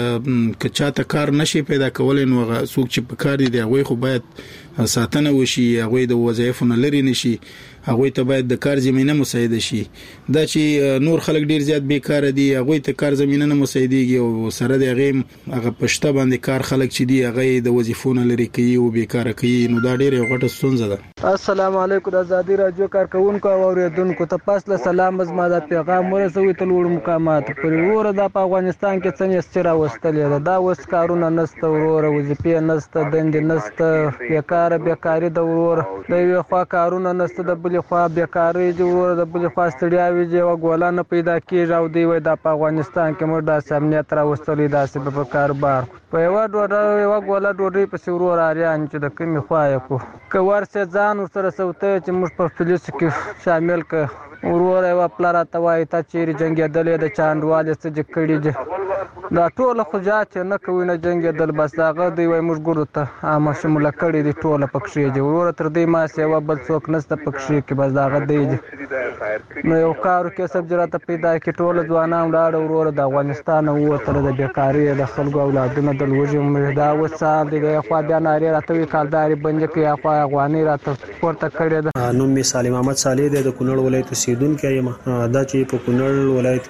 چې کچاته کار نشي پیدا کولای نو هغه څوک چې په کار دي هغه خو باید ساتنه وشي، هغه د وظایفو نه لري نشي، هغه ته باید د کار زمينه مساعده شي. دا چې نور خلک ډیر زیات بیکاره دي هغه ته کار زمينه نه مساعديږي او سره د هغه هغه پښته باندې کار خلک چې دي هغه د وظیفو نه لري کوي او بیکاره کوي. نو دا ډیر یو غټه ستونزه ده. السلام علیکم د ازادي رادیو کارکونکو او اوریدونکو ته پاسله سلام زما د پیغام ورسوي تل وړ مقامات پر ور د افغانستان کې څنګه ستره وستلې ده. دا وس کارونه نسته، ورور وظیفې نسته، دند نسته، بیکار لاره بیکاری د ورور د یو خوا کارونه نشته د بل خوا بیکاری دی ورور د بل خوا ستړیاوي دی او ګولانه پیدا کیږي او دی وای د افغانستان کې موږ د امنیت را وستلې داسې په کاروبار په یو ډوډۍ یو ګوله ډوډۍ په سورور اړیان چې د کمی خوا یې کو که ورسه ځان سره سوته چې موږ په پولیس کې شامل ک ورور یو پلار ته وای ته چیرې جنگیدلې د چاندوالې څه چې کړي دي دا ټول خجات نه کوي نه جنگیدل بس هغه دی وای موږ ګورو ته عامه شموله کړي دي ټول پکښې دي ورور تر دې ما سیوا بل څوک نشته پکښې کې بس هغه دی نو یو کارو کې سب جراته پیدا کې ټول ځوانان لاړ ورور د افغانستان او تر د بیکاری د خلکو اولادونو د لوجي مهدا وسال دي د خوا بیا ناری راته کالداري بنځ کې خوا افغاني راته ورته کړی ده نو می سالم احمد صالح د کونړ ولایت اوسیدونکی یم دا چې په کونړ ولایت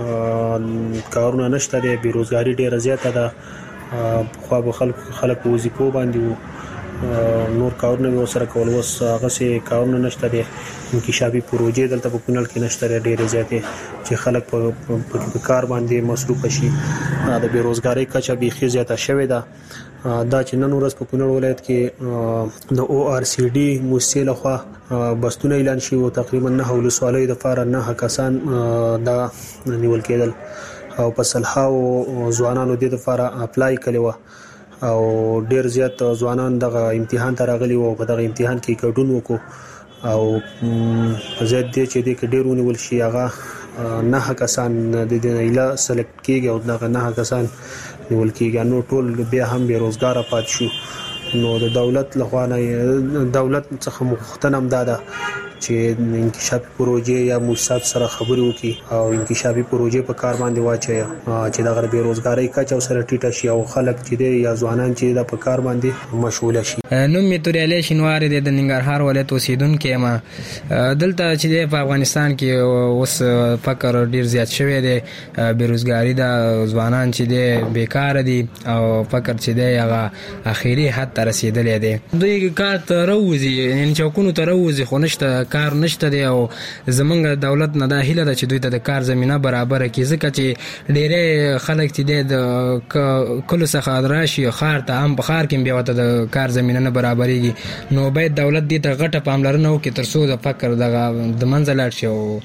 کې کارونه نشته دی بیروزګاری ډیره زیاته ده خو به خلک خلک وظیفو باندې نور کارونه سره کول وس هغه سي کارونه نشته دي انکشافي پروژې دلته په کونړ کې نشته ډېرې زیاتې چې خلک په کار باندې مصروف شي د بیروزګاری کچه بیخي زیاته شوې ده دا چې نن ورځ په کونړ ولایت کې د او آر سی ډي موسسې لخوا بستونه اعلان شي او تقریبا نه ولسوالۍ د فار نه کسان دا نیول کېدل او په صلحاو ځوانانو د لپاره اپلای کړي و او ډیر زیات ځوانان دغه امتحان ته راغلي وو په دغه امتحان کې ګډون وکړو او زیات دي چې د ډیرونه ول شي هغه نه کسان د دې ایله سلیکټ کیږي او دغه نه کسان نیول کیږي نو ټول بیا هم بیروزګار پات شو نو د دولت لخوا نه دولت څخه مختنم داده چې انکشافي پروژې یا موسسات سره خبرې وکړي او انکشافي پروژې په کار باندې واچي چې د غیر بیروزګاری کچه سره ټیټه شي او خلک چې د یا ځوانان چې د په کار باندې مشغول شي. نو می تورياله شینوار د ننګرهار ولایت اوسیدونکو ما دلته چې په افغانستان کې اوس فقر ډیر زیات شوی دی بیروزګاری د ځوانان چې د بیکار دي او فقر چې دی هغه اخیری حد ته رسیدلی دی دوی کار ته راوځي یعنی چوکونو ته راوځي خو نشته کار نشته دی او زمونږ دولت نه د هیله د چې دوی ته د کار زمينه برابر کړي ځکه چې ډېر خلک چې د کلو څخه راشي خار ته هم بخار کې بیا وته د کار زمينه نه برابرېږي نو باید دولت دې ته غټه پاملرنه وکړي تر څو د فقر دغه د منځ لاړ شي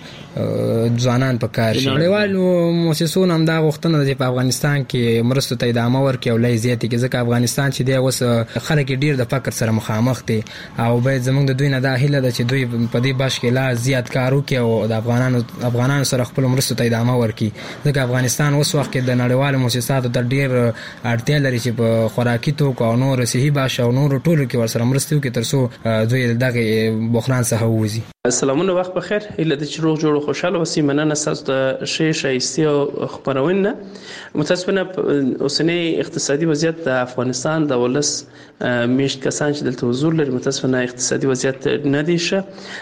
او ځوانان په کار شي. نړیوالو مؤسسو هم دا غوښتنه ده چې په افغانستان کې مرستو ته ادامه ورکړي او لای زیاتې کې ځکه افغانستان چې دی اوس خلک ډیر د فقر سره مخامخ دي او باید زمونږ د دوی نه دا هیله ده چې دوی په دې باش کې لا زیات کار وکړي او د افغانانو افغانانو سره خپل مرستو ته ادامه ورکړي ځکه افغانستان اوس وخت کې د نړیوالو مؤسساتو ته ډیر اړتیا لري چې په خوراکي توکو او نور صحي باش او نور ټولو کې ورسره مرسته وکړي تر څو دوی دغه بحران څخه ووځي. سلامونه وخت بخیر هله د چروغ جوړ خوشاله وسی مننه تاسو د شی شایسته او خبرونه متاسفانه اوسنی اقتصادي وضعیت د افغانستان د ولس میشت کسان چې دلته حضور لري متاسفانه اقتصادي وضعیت نه دی شه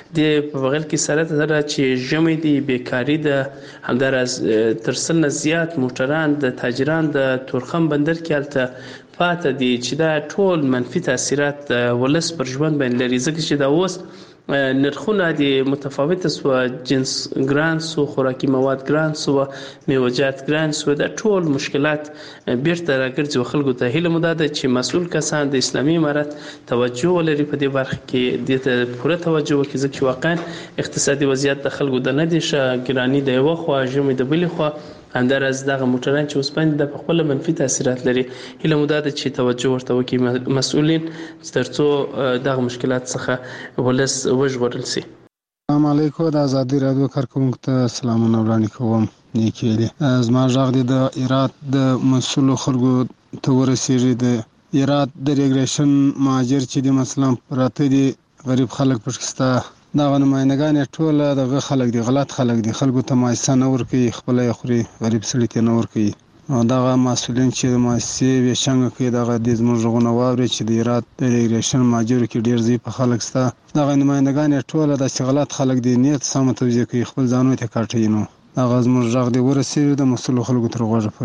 د په بغل کې سره تر چې جمعي دی بیکاری د همدار از ترسل نه زیات موټران د تاجران د تورخم بندر کې الته پاتې دي چې دا ټول منفي تاثیرات ولس پر ژوند باندې لري ځکه چې دا اوس نرخونه د متفاوت سو جنس ګران سو خوراکي مواد ګران سو میوجات ګران سو د ټول مشکلات بیرته راګرځي خلکو ته هیله مده ده چې مسؤل کسان د اسلامي امارت توجه ولري په دې برخه کې د پوره توجه وکړي ځکه واقعا اقتصادي وضعیت د خلکو د نه دي شه ګرانی د یو خو جمع د بل خو اندر از دغه موټران چې اوس باندې د خپل منفي تاثیرات لري هله مده ده چې توجه ورته وکړي مسؤلین ترڅو دغه مشکلات څخه ولس وژغورل شي. السلام علیکم د ازادي رادیو کارکونکو ته سلامونه وړاندې کوم نیکي زما ژغ د ایرات د مسؤل خلکو ته ورسیږي د ایرات د ریګریشن ماجر چې د مثلا پراته دي غریب خلک پښستا دا نمائندگان ټول دغه خلک دي غلط خلک دي خلکو ته مایسه نه ورکي خپل خوري غریب سړي ته نه ورکي دغه مسؤلین چې د مؤسسې وشنګ کې دغه د زموږ غونواري چې د ایرات د ریګریشن ماجر کې ډیر زی په خلک ستا دغه نمائندگان ټول د غلط خلک دي نیت سم توجیه کوي خپل ځانو ته کاټي نو هغه زموږ ژغ دی ورسېږي د مسؤل خلکو تر غوږه پړي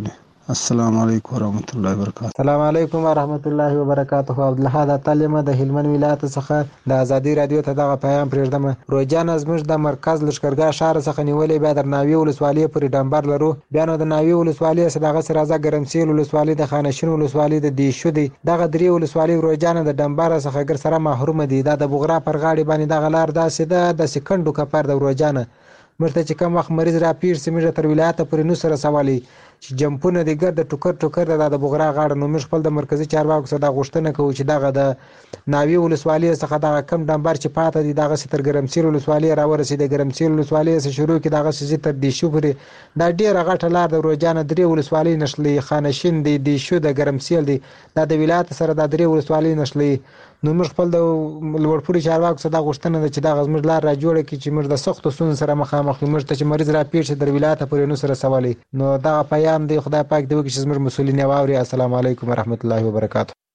السلام علیکم ورحمت الله وبرکاته. السلام علیکم ورحمت الله وبرکاته. عبدالحد تعلیم د هلمند ولایت څخه د ازادي رادیو ته دغه پیغام پرېږدم. روجان زموږ د مرکز لشکرګاه شهر څخه نیولې بیا در ناوی ولسوالۍ پورې ډمبر لرو. بیا نو د ناوی ولسوالۍ صداغه سرازه ګرمسیل ولسوالۍ د خانشین ولسوالۍ د دیشو دی دغه درې ولسوالۍ روجان د ډمبر څخه ګر سره محروم دي. دا د بغرا پر غاړې باندې دغه لار داسې ده د سکندو کپر د روجان مرته چې کوم وخت مریض را پیر سیمه تر ولایت پورې نو سره سوالي چې جمپونه د ګرد ټوکر ټوکر د بغرا غاړه نو موږ خپل د مرکزی چارواکو سره غوښتنه کوو چې دغه د ناوی ولسوالۍ څخه دغه کم ډمبر چې پاته دي دغه ستر ګرمسیر ولسوالۍ را ورسېد. ګرمسیر ولسوالۍ څخه شروع کی دغه سې تر دی شو پورې دا ډیره غټه لار د روجانه درې ولسوالۍ نشلې خانشین دی دی شو د ګرمسیل دی دا د ولایت سره د درې ولسوالۍ نشلې. نو موږ خپل د لوړپوړي چارواکو سره غوښتنه ده چې دغه زموږ لار را جوړه کړي چې موږ د سختو ستونزو سره مخامخ یو. موږ ته چې مریض را پیښ شي در ولایت پورې نو سره سوالي نو دغه پیام دی خدای پاک دی چې زموږ مسؤلین واوري. السلام علیکم ورحمت الله وبرکاته.